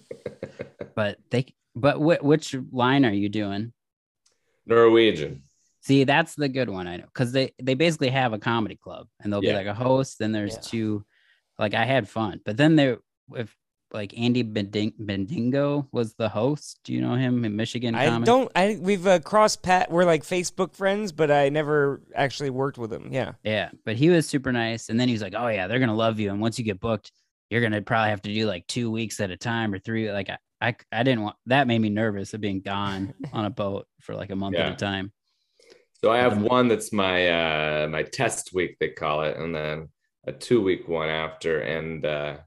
But they, but wh- which line are you doing? Norwegian. See, that's the good one. I know, because they they basically have a comedy club, and there'll Yeah. be like a host. Then there's Yeah. two. Like I had fun, but then there, if like Andy Bending- Bendingo was the host. Do you know him in Michigan? I comic? don't. I we've uh, crossed pat. We're like Facebook friends, but I never actually worked with him. Yeah. Yeah, but he was super nice. And then he was like, "Oh yeah, they're gonna love you, and once you get booked, you're gonna probably have to do like two weeks at a time or three." Like I, I, I didn't want that. Made me nervous of being gone on a boat for like a month at Yeah. a time. So I have one that's my uh my test week, they call it, and then a two week one after. And uh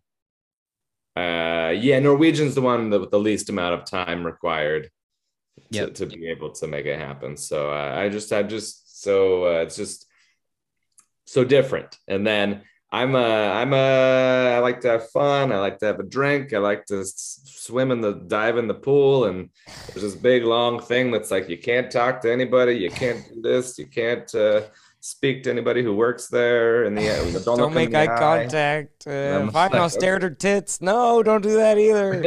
uh yeah, Norwegian's the one that with the least amount of time required to, Yep. to be able to make it happen. So uh, I just I just so uh, it's just so different. And then I'm a I'm a I like to have fun. I like to have a drink. I like to s- swim in the dive in the pool. And there's this big long thing that's like you can't talk to anybody. You can't do this. You can't uh, speak to anybody who works there. And the don't, Don't, look 'em make in the eye contact. Uh, I'm fine, I'll like, stare at her tits. No, don't do that either.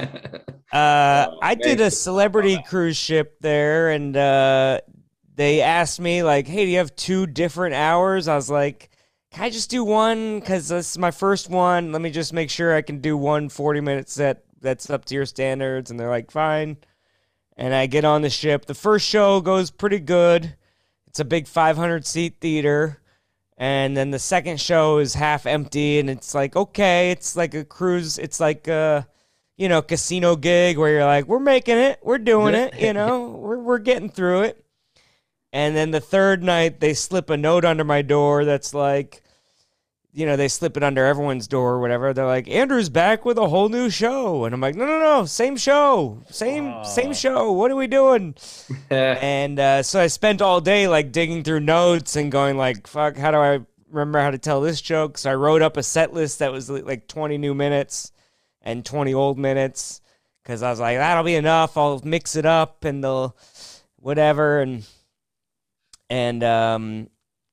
Uh, Oh, I did a thanks. celebrity cruise ship there, and uh, they asked me like, "Hey, do you have two different hours?" I was like, "Can I just do one? Because this is my first one. Let me just make sure I can do one forty-minute set that's up to your standards." And they're like, "Fine." And I get on the ship. The first show goes pretty good. It's a big five hundred seat theater. And then the second show is half empty, and it's like, okay, it's like a cruise. It's like a, you know, casino gig where you're like, we're making it, we're doing it, you know, we're we're getting through it. And then the third night, they slip a note under my door that's like, you know, they slip it under everyone's door or whatever. They're like, Andrew's back with a whole new show. And I'm like, no, no, no, same show, same, Oh. same show. What are we doing? And uh, so I spent all day like digging through notes and going like, fuck, how do I remember how to tell this joke? So I wrote up a set list that was like twenty new minutes and twenty old minutes. Cause I was like, that'll be enough. I'll mix it up and they'll whatever. And, and, um,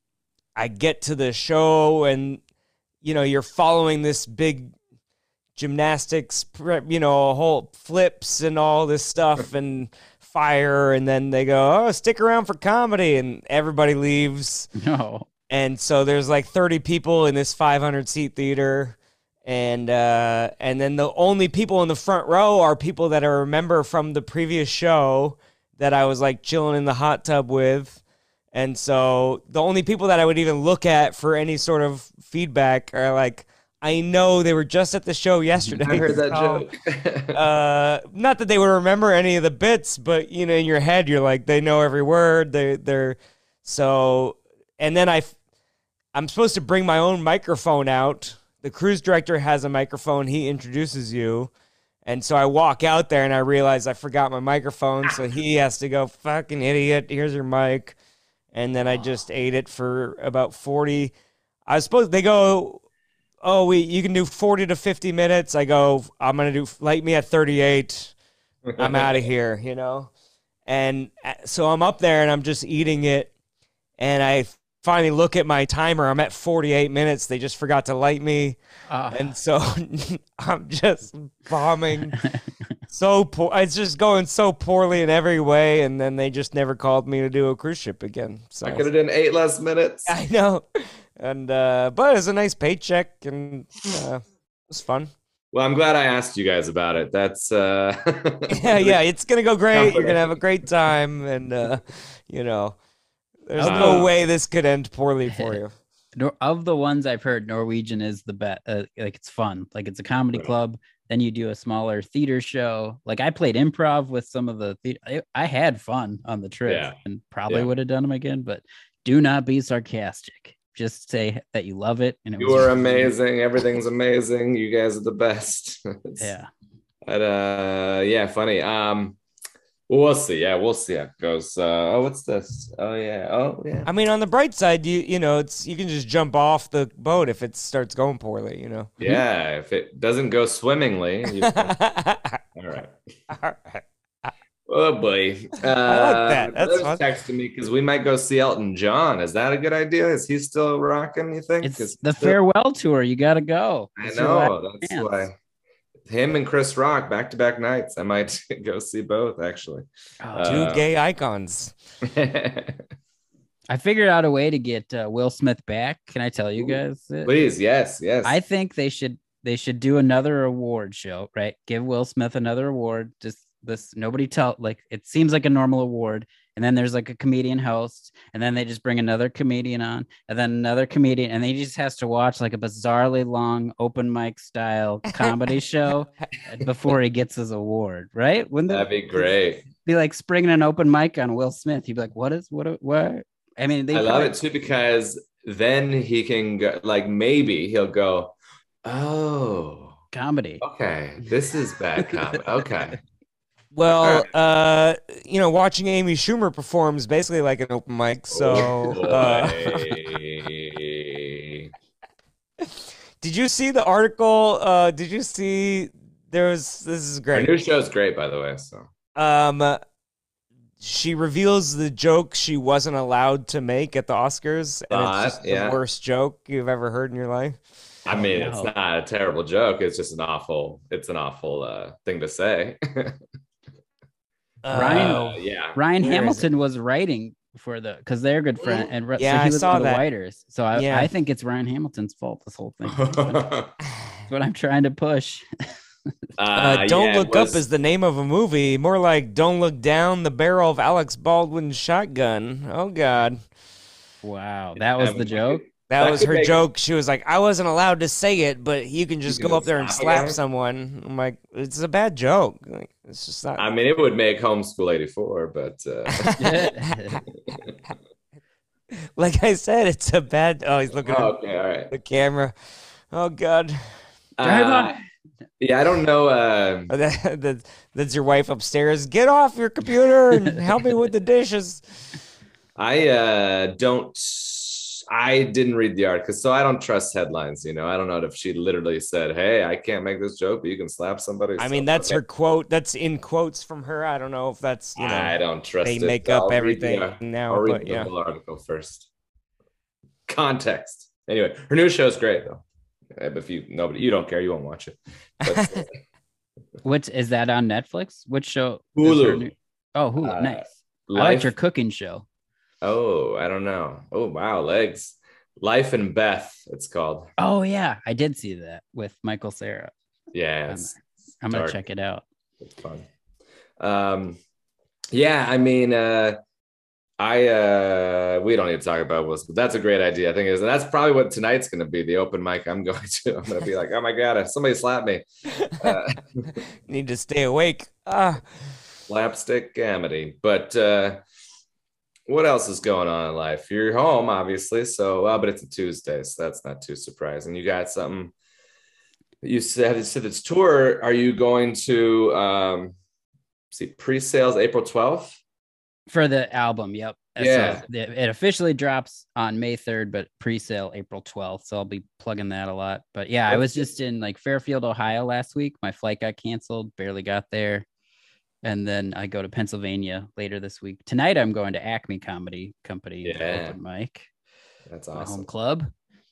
I get to the show and, you know, you're following this big gymnastics, you know, a whole flips and all this stuff and fire. And then they go, oh, stick around for comedy. And everybody leaves. No. And so there's like thirty people in this five hundred seat theater. And, uh, and then the only people in the front row are people that I remember from the previous show that I was like chilling in the hot tub with. And so the only people that I would even look at for any sort of feedback are like, I know they were just at the show yesterday. I heard that so, joke. uh, not that they would remember any of the bits, but you know, in your head, you're like, they know every word. They, they're so, and then I, I'm supposed to bring my own microphone out. The cruise director has a microphone. He introduces you. And so I walk out there and I realize I forgot my microphone. So he has to go, fucking idiot. Here's your mic. And then I just ate it for about forty. I was supposed, they go, oh, we, you can do forty to fifty minutes. I go, I'm going to do, light me at thirty-eight. I'm out of here, you know? And so I'm up there and I'm just eating it. And I finally look at my timer. I'm at forty-eight minutes. They just forgot to light me. Uh, And so I'm just bombing so poor. It's just going so poorly in every way. And then they just never called me to do a cruise ship again. So I could have done eight less minutes. I know. And, uh, but it was a nice paycheck and uh, it was fun. Well, I'm glad I asked you guys about it. That's uh Yeah, yeah, it's going to go great. You're going to have a great time. And, uh, you know, there's Uh, no way this could end poorly for you. Nor- of the ones I've heard, Norwegian is the best. Uh, like it's fun. Like it's a comedy Right. club. Then you do a smaller theater show. Like I played improv with some of the. The- I, I had fun on the trip, Yeah. and probably Yeah. would have done them again. But do not be sarcastic. Just say that you love it. And it You was are really- amazing. Everything's amazing. You guys are the best. It's- Yeah. But uh yeah, funny. Um well, we'll see. Yeah, we'll see how it goes. Uh oh, what's this? Oh yeah. Oh yeah. I mean, on the bright side, you you know, it's you can just jump off the boat if it starts going poorly, you know. Yeah, if it doesn't go swimmingly, you can... all right. Oh boy. Uh, I like that. That's Liz fun. texting me because we might go see Elton John. Is that a good idea? Is he still rocking, you think? It's 'Cause the still- farewell tour. You got to go. I It's your last know. That's chance. why. Him and Chris Rock back to back nights. I might go see both actually. Oh, Two Uh, gay icons. I figured out a way to get uh, Will Smith back. Can I tell you Ooh, guys? it? Please, yes, yes. I think they should they should do another award show, right? Give Will Smith another award. Just this nobody tell like it seems like a normal award. And then there's like a comedian host, and then they just bring another comedian on, and then another comedian, and he just has to watch like a bizarrely long open mic style comedy show before he gets his award, right? Wouldn't that That'd be great. be like springing an open mic on Will Smith? He'd be like, "What is what? What?" I mean, they I love probably- it too because then he can go, like maybe he'll go, oh, comedy. okay, this is bad comedy. Okay. Well, uh, you know, watching Amy Schumer perform is basically like an open mic. So, Oh, uh, boy. did you see the article? Uh, did you see there was this is Our great. new show's great, by the way. So Um, she reveals the joke she wasn't allowed to make at the Oscars, and Uh, it's just yeah. the worst joke you've ever heard in your life. I mean, Oh, it's no. not a terrible joke. It's just an awful, it's an awful uh, thing to say. Ryan- Uh, yeah. Ryan Where is Hamilton was writing for the because they're good friend and so Yeah, he I was saw one of the that. writers. So I, Yeah. I think it's Ryan Hamilton's fault. This whole thing. That's what I'm trying to push. Uh, Don't yeah, it Look was- Up is the name of a movie. More like Don't Look Down the Barrel of Alex Baldwin's Shotgun. Oh, God. Wow, that was Um, the joke. That, That was could her make- joke. She was like, I wasn't allowed to say it, but you can just You go can up there and slap a slap guy? someone. I'm like, it's a bad joke. Like, it's just not. I mean, it would make homeschool eighty-four, but uh, Like I said, it's a bad. Oh, he's looking oh, at okay, all right. the camera. Oh God. Drive Uh, on. yeah, I don't know. Uh, Oh, that, that, that's your wife upstairs. Get off your computer and help me with the dishes. I uh, don't. I didn't read the article, so I don't trust headlines. You know, I don't know if she literally said, "Hey, I can't make this joke, but you can slap somebody." I So, mean, that's okay. her quote. That's in quotes from her. I don't know if that's, you know, I don't trust they it. make I'll up read everything the, uh, now, I'll read but the yeah. whole article first. Context. Anyway, her new show is great though. If you nobody, you don't care, you won't watch it. But, uh, Which is that on Netflix? Which show? is Hulu. her new- Oh, Hulu. Uh, Nice. I Life. liked your cooking show. Oh, I don't know. Oh, wow, legs. Life and Beth, it's called. Oh yeah, I did see that with Michael Cera. Yeah, I'm, it's, I'm gonna dark. check it out. it's fun. Um, yeah, I mean, uh, I uh, we don't need to talk about Will Smith. That's a great idea. I think it is, and that's probably what tonight's going to be. The open mic I'm going to. I'm going to be like, oh my god, somebody slap me. Uh, Need to stay awake. Ah. slapstick comedy. But uh, what else is going on in life? You're home, obviously. So, well, but it's a Tuesday, so that's not too surprising. You got something. You said you said it's tour. Are you going to um, see pre-sales April twelfth? For the album, yep. So Yeah. the- it officially drops on May third, but pre-sale April twelfth. So I'll be plugging that a lot. But yeah, I was just in like Fairfield, Ohio last week. My flight got canceled, barely got there. And then I go to Pennsylvania later this week. Tonight I'm going to Acme Comedy Company Yeah. open mic, That's my home awesome. club.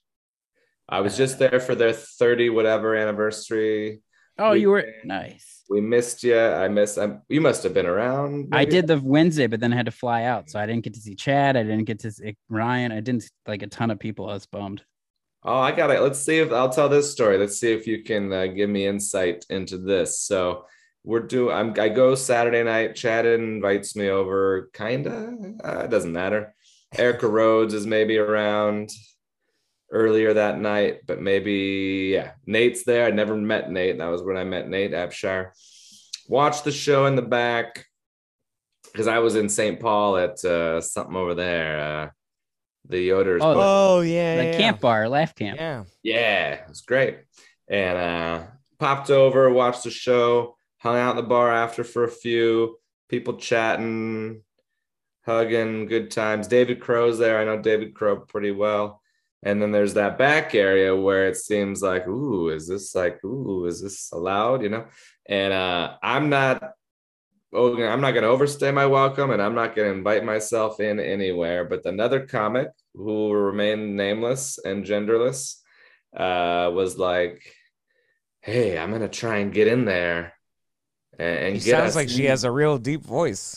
I was just there for their thirty whatever anniversary. Oh, you were weekend. nice. We missed you. I missed. I'm, you must have been around. I maybe? did the Wednesday, but then I had to fly out. So I didn't get to see Chad. I didn't get to see Ryan. I didn't like a ton of people. I was bummed. Oh, I got it. Let's see if I'll tell this story. Let's see if you can uh, give me insight into this. So we're doing. I'm. I go Saturday night. Chad invites me over. Kinda. Uh, it doesn't matter. Erica Rhodes is maybe around earlier that night, but maybe yeah. Nate's there. I never met Nate. That was when I met Nate Abshire. Watched the show in the back because I was in Saint Paul at uh, something over there. Uh, the Yoder's. Oh, Oh, yeah. The yeah, camp bar, laugh camp. Yeah. Yeah, it was great. And uh, popped over, watched the show, hung out in the bar after for a few, people chatting, hugging, good times. David Crow's there. I know David Crow pretty well. And then there's that back area where it seems like, ooh, is this like, ooh, is this allowed? You know? And uh, I'm not, oh, I'm not going to overstay my welcome, and I'm not going to invite myself in anywhere. But another comic who will remain nameless and genderless uh, was like, hey, I'm going to try and get in there. And, and She get sounds us like she in. has a real deep voice.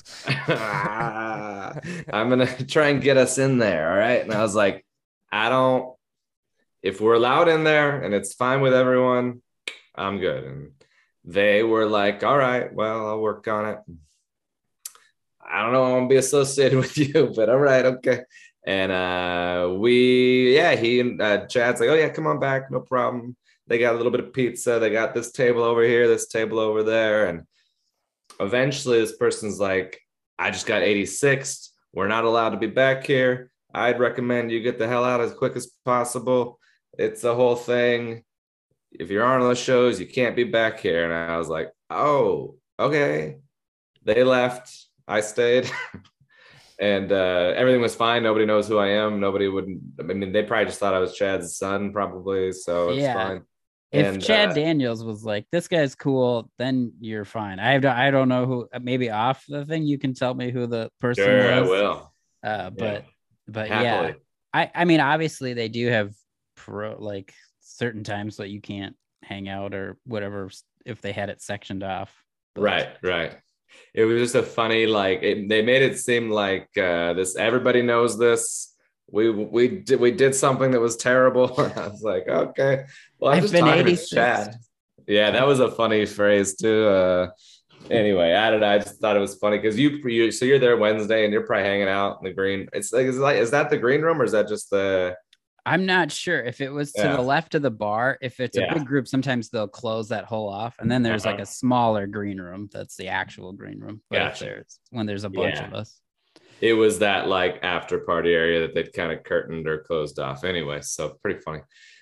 I'm going to try and get us in there. All right. And I was like, I don't, if we're allowed in there and it's fine with everyone, I'm good. And they were like, all right, well, I'll work on it. I don't know, I want to be associated with you, but all right, okay. And uh, we, yeah, he and uh, Chad's like, oh yeah, come on back, no problem. They got a little bit of pizza. They got this table over here, this table over there. And eventually this person's like, I just got eighty-sixed. We're not allowed to be back here. I'd recommend you get the hell out as quick as possible. It's the whole thing. If you're on those shows, you can't be back here. And I was like, oh, okay. They left. I stayed. And uh, everything was fine. Nobody knows who I am. Nobody wouldn't. I mean, they probably just thought I was Chad's son, probably. So it's Yeah. fine. If And, Chad uh, Daniels was like, this guy's cool, then you're fine. I have I don't know who, maybe off the thing, you can tell me who the person Sure, I was. will. Uh, but, but Happily. yeah, I, I mean, obviously they do have pro like certain times that you can't hang out or whatever if they had it sectioned off. But- Right, right. It was just a funny, like it, they made it seem like uh, this. Everybody knows this. We we did we did something that was terrible. I was like, okay, well, I'm I've just been talking to eighty-six. Chad. Yeah, that was a funny phrase too. Uh, anyway, I don't know. I just thought it was funny because you you so you're there Wednesday and you're probably hanging out in the green. It's like is like is that the green room or is that just the? I'm not sure if it was to Yeah. the left of the bar. If it's Yeah. a big group, sometimes they'll close that hole off, and then there's like Uh-huh. a smaller green room. That's the actual green room. But if Gotcha. there's when there's a bunch Yeah. of us, It was that like after party area that they'd kind of curtained or closed off anyway. So pretty funny.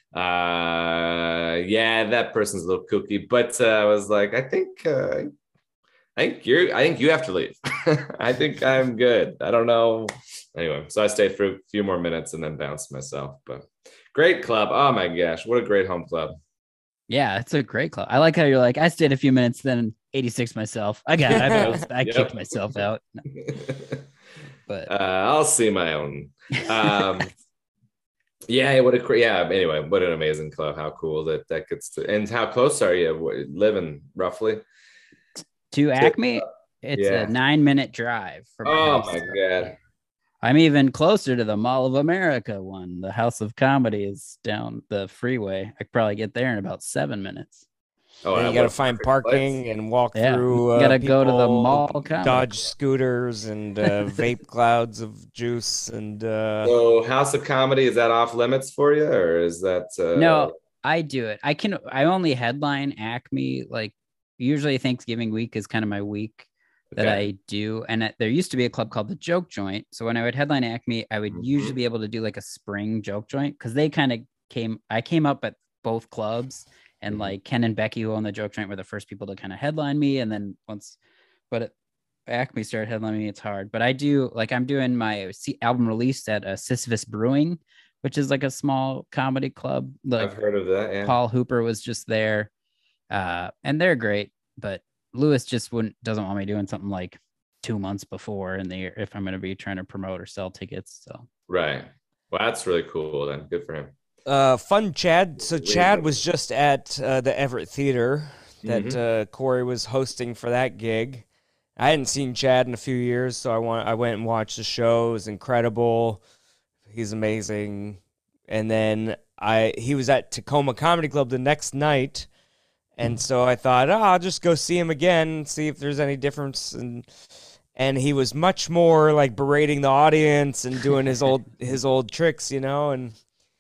Uh, yeah, that person's a little kooky, but uh, I was like, I think, uh, I think you're, I think you have to leave. I think I'm good. I don't know. Anyway, so I stayed for a few more minutes and then bounced myself. But great club. Oh my gosh, what a great home club. yeah, it's a great club. I like how you're like, I stayed a few minutes, then eighty-six myself. I got it. I, bounced. I Yep. kicked myself out. But uh, I'll see my own. Um, yeah, what a yeah. Anyway, what an amazing club. How cool that that gets to. And how close are you living roughly? to Acme, it's Yeah. a nine minute drive from my Oh house. my god. I'm even closer to the Mall of America one. The House of Comedy is down the freeway. I could probably get there in about seven minutes. Oh, And I you got to love find perfect parking place. and walk Yeah, through. you Uh, gotta go to the people, mall comedy dodge club. scooters and uh, vape clouds of juice and. Uh, So House of Comedy, is that off limits for you, or is that uh No, I do it. I can. I only headline Acme. Like usually Thanksgiving week is kind of my week that okay. I do. And it, there used to be a club called the Joke Joint. So when I would headline Acme, I would Mhm. usually be able to do like a spring joke joint because they kind of came. I came up at both clubs, and Mhm. like Ken and Becky, who own the Joke Joint, were the first people to kind of headline me. And then once, but it, Acme started headlining me, it's hard. But I do like I'm doing my C- album release at uh, Sisyphus Brewing, which is like a small comedy club. Like I've heard of that. Yeah. Paul Hooper was just there, uh, and they're great. But Lewis just wouldn't doesn't want me doing something like two months before in the year if I'm going to be trying to promote or sell tickets. So Right. Well, that's really cool. Then good for him. Uh, fun Chad. So Wait, Chad wait. was just at uh, the Everett Theater that Mhm. uh, Corey was hosting for that gig. I hadn't seen Chad in a few years, so I want I went and watched the show. It was incredible. He's amazing. And then I he was at Tacoma Comedy Club the next night, and so I thought, oh, I'll just go see him again, see if there's any difference. And and he was much more like berating the audience and doing his old his old tricks, you know. And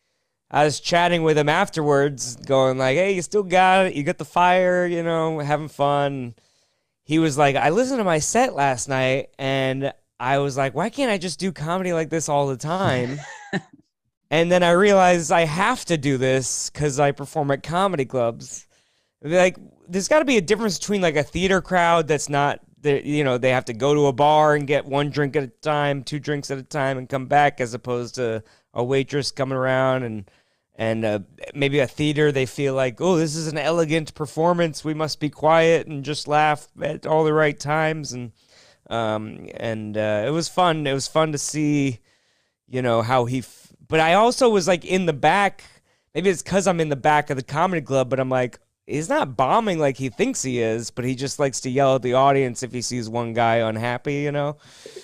I was chatting with him afterwards, going like, "Hey, you still got it? You got the fire? You know, having fun." He was like, "I listened to my set last night, and I was like, why can't I just do comedy like this all the time?" And then I realized I have to do this because I perform at comedy clubs. Like, there's got to be a difference between like a theater crowd that's not, they- you know, they have to go to a bar and get one drink at a time, two drinks at a time, and come back, as opposed to a waitress coming around and and uh, maybe a theater. They feel like, oh, this is an elegant performance. We must be quiet and just laugh at all the right times. And um and uh, it was fun. It was fun to see, you know, how he. F- but I also was like in the back. Maybe it's because I'm in the back of the comedy club, but I'm like, he's not bombing like he thinks he is, but he just likes to yell at the audience if he sees one guy unhappy, you know?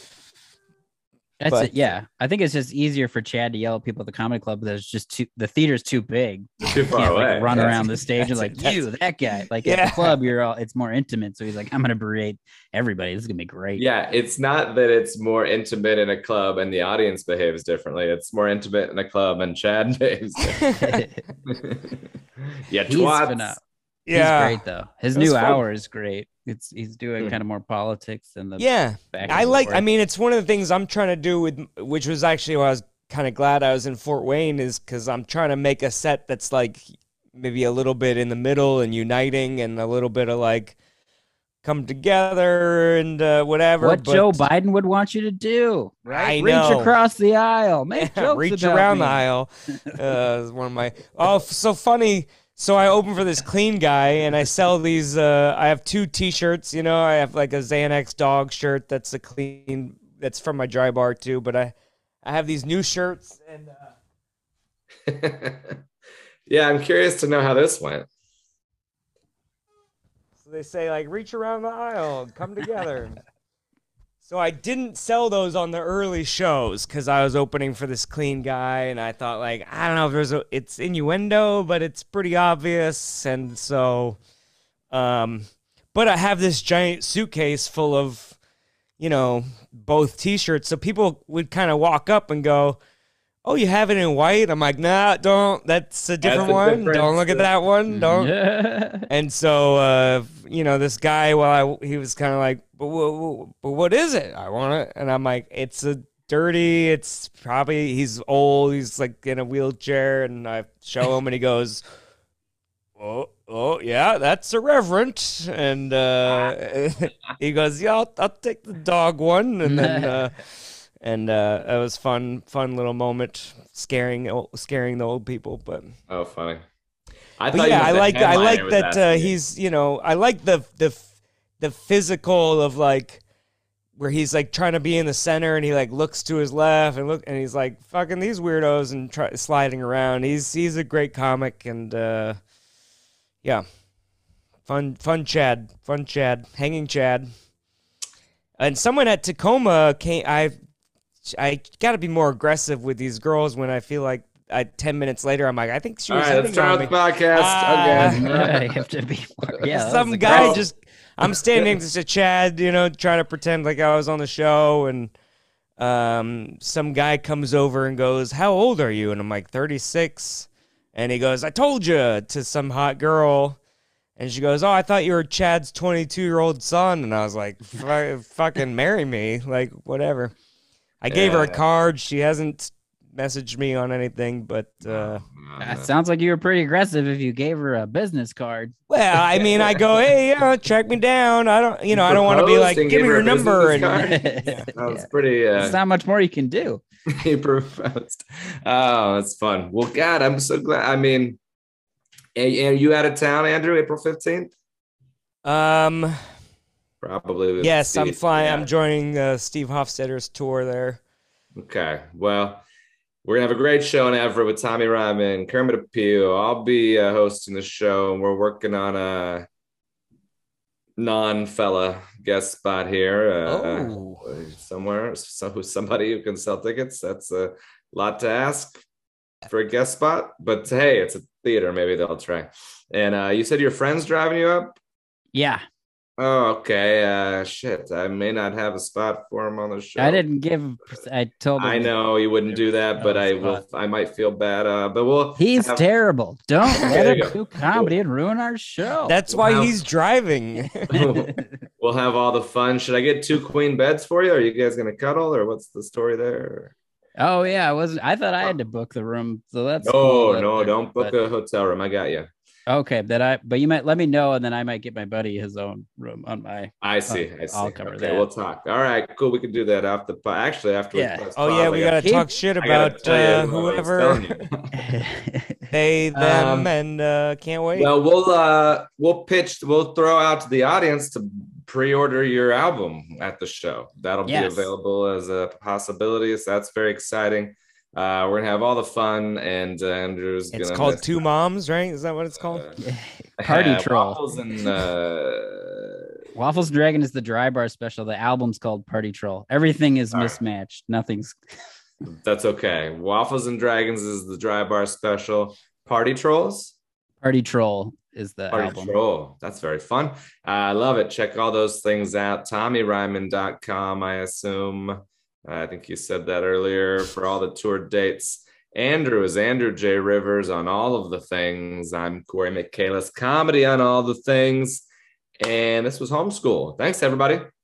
that's But- it. Yeah, I think it's just easier for Chad to yell at people at the comedy club. There's just too the theater's too big. Too far Can't away. like run That's- around the stage and that's like it, that's you, it. that guy. Like at Yeah. the club, you're all it's more intimate. So he's like, I'm gonna berate everybody. This is gonna be great. Yeah, it's not that it's more intimate in a club and the audience behaves differently. It's more intimate in a club and Chad behaves differently. Yeah, He's twats. pheno- Yeah. He's great though. His It was new fun. hour is great. It's he's doing Hmm. kind of more politics and the Yeah. back I and like, forth. I mean, it's one of the things I'm trying to do with, which was actually why I was kind of glad I was in Fort Wayne, is because I'm trying to make a set that's like maybe a little bit in the middle and uniting and a little bit of like come together and uh, whatever. what but Joe Biden would want you to do, right? I Reach know. across the aisle, make Yeah, jokes reach about around me. the aisle. Uh, is one of my oh, f- so funny. So I open for this clean guy, and I sell these. Uh, I have two T-shirts. You know, I have like a Xanax dog shirt that's a clean. That's from my dry bar too. But I, I have these new shirts, and uh, Yeah, I'm curious to know how this went. so they say like reach around the aisle, and come together. So I didn't sell those on the early shows because I was opening for this clean guy, and I thought like I don't know if there's a it's innuendo, but it's pretty obvious, and so, um, but I have this giant suitcase full of, you know, both T-shirts, so people would kind of walk up and go, "Oh, you have it in white?" I'm like, "Nah, don't. That's a different a one. different, Don't look at that one. Don't." Yeah. And so, uh, you know, this guy, well, I, he was kind of like, but, what, but what is it? I want it. And I'm like, it's a dirty, it's probably, he's old. He's like in a wheelchair. And I show him and he goes, oh, oh yeah, that's irreverent. And uh, he goes, yeah, I'll, I'll take the dog one. And then, uh, and uh, it was fun, fun little moment, scaring, scaring the old people. But Oh, funny. I But thought yeah, I you meant like the I headliner like was that uh, asking you. he's you know I like the the the physical of like where he's like trying to be in the center and he like looks to his left and look and he's like fucking these weirdos and try, sliding around. He's he's a great comic and uh, yeah, fun fun Chad, fun Chad, hanging Chad. And someone at Tacoma came. I I got to be more aggressive with these girls when I feel like. I, ten minutes later, I'm like, I think she All was right, let's hitting turn on off me. the podcast Ah. again. Yeah, you have to be more, yeah. that Some was a guy great- just, I'm standing next to Chad, you know, trying to pretend like I was on the show, and um, some guy comes over and goes, "How old are you?" And I'm like, thirty-six. And he goes, "I told you," to some hot girl. And she goes, "Oh, I thought you were Chad's twenty-two year old son." And I was like, F- fucking marry me. Like, whatever. I gave her a Yeah. card. She hasn't messaged me on anything, but uh, That sounds like you were pretty aggressive if you gave her a business card. well, I mean, I go, "Hey, yeah, track me down." I don't, you know, I don't want to be proposed like, and "Give gave me her your a number." business And card? Yeah. That was pretty. There's Uh, not much more you can do. he proposed. Oh, that's fun. Well, God, I'm so glad. I mean, are are you out of town, Andrew? April fifteenth? um, Probably. with yes, I'm Steve. flying. Yeah. I'm joining uh, Steve Hofstadter's tour there. Okay. Well, we're gonna have a great show in Everett with Tommy Ryman, Kermit Appeal. I'll be uh, hosting the show, and we're working on a non-fella guest spot here. Uh, Oh. somewhere. So somebody who can sell tickets. That's a lot to ask for a guest spot, but hey, it's a theater. Maybe they'll try. And uh, you said your friend's driving you up. Yeah, Oh, okay. Uh, shit, I may not have a spot for him on the show. I didn't give. I told him. I know you wouldn't do that, but Oh, I will. I might feel bad. Uh, but we'll. He's have- terrible. Don't There let you him go. do comedy and ruin our show. That's why Wow. he's driving. We'll have all the fun. Should I get two queen beds for you? Are you guys gonna cuddle, or what's the story there? Oh yeah, I wasn't. I thought I had to book the room, so that's No, cool up no, there, don't book but- a hotel room. I got you. Okay, that I. But you might let me know, and then I might get my buddy his own room on my. I see. Uh, I see. I'll cover okay, that. we'll talk. All right, cool. We can do that after. po- Actually, after. Yeah. We press Oh yeah, pause, we I gotta- gotta Keep- talk shit I gotta about tell you uh, what I was whoever telling you. they, them, Um, and uh, can't wait. Well, we'll uh we'll pitch we'll throw out to the audience to pre-order your album at the show. That'll be Yes. available as a possibility. So that's very exciting. Uh, we're gonna have all the fun, and uh, Andrew's It's gonna called miss- Two Moms, right? Is that what it's called? uh, Party uh, Troll. Waffles and uh, Waffles and Dragon is the dry bar special. The album's called Party Troll. Everything is All right. mismatched. Nothing's. that's okay. Waffles and Dragons is the dry bar special. Party Trolls. Party Troll is the Party album. Troll. That's very fun. I love it. Check all those things out. Tommy Ryman dot com, I assume. I think you said that earlier for all the tour dates. Andrew is Andrew J. Rivers on all of the things. I'm Corey Michaelis, comedy on all the things. And this was Homeschool. Thanks, everybody.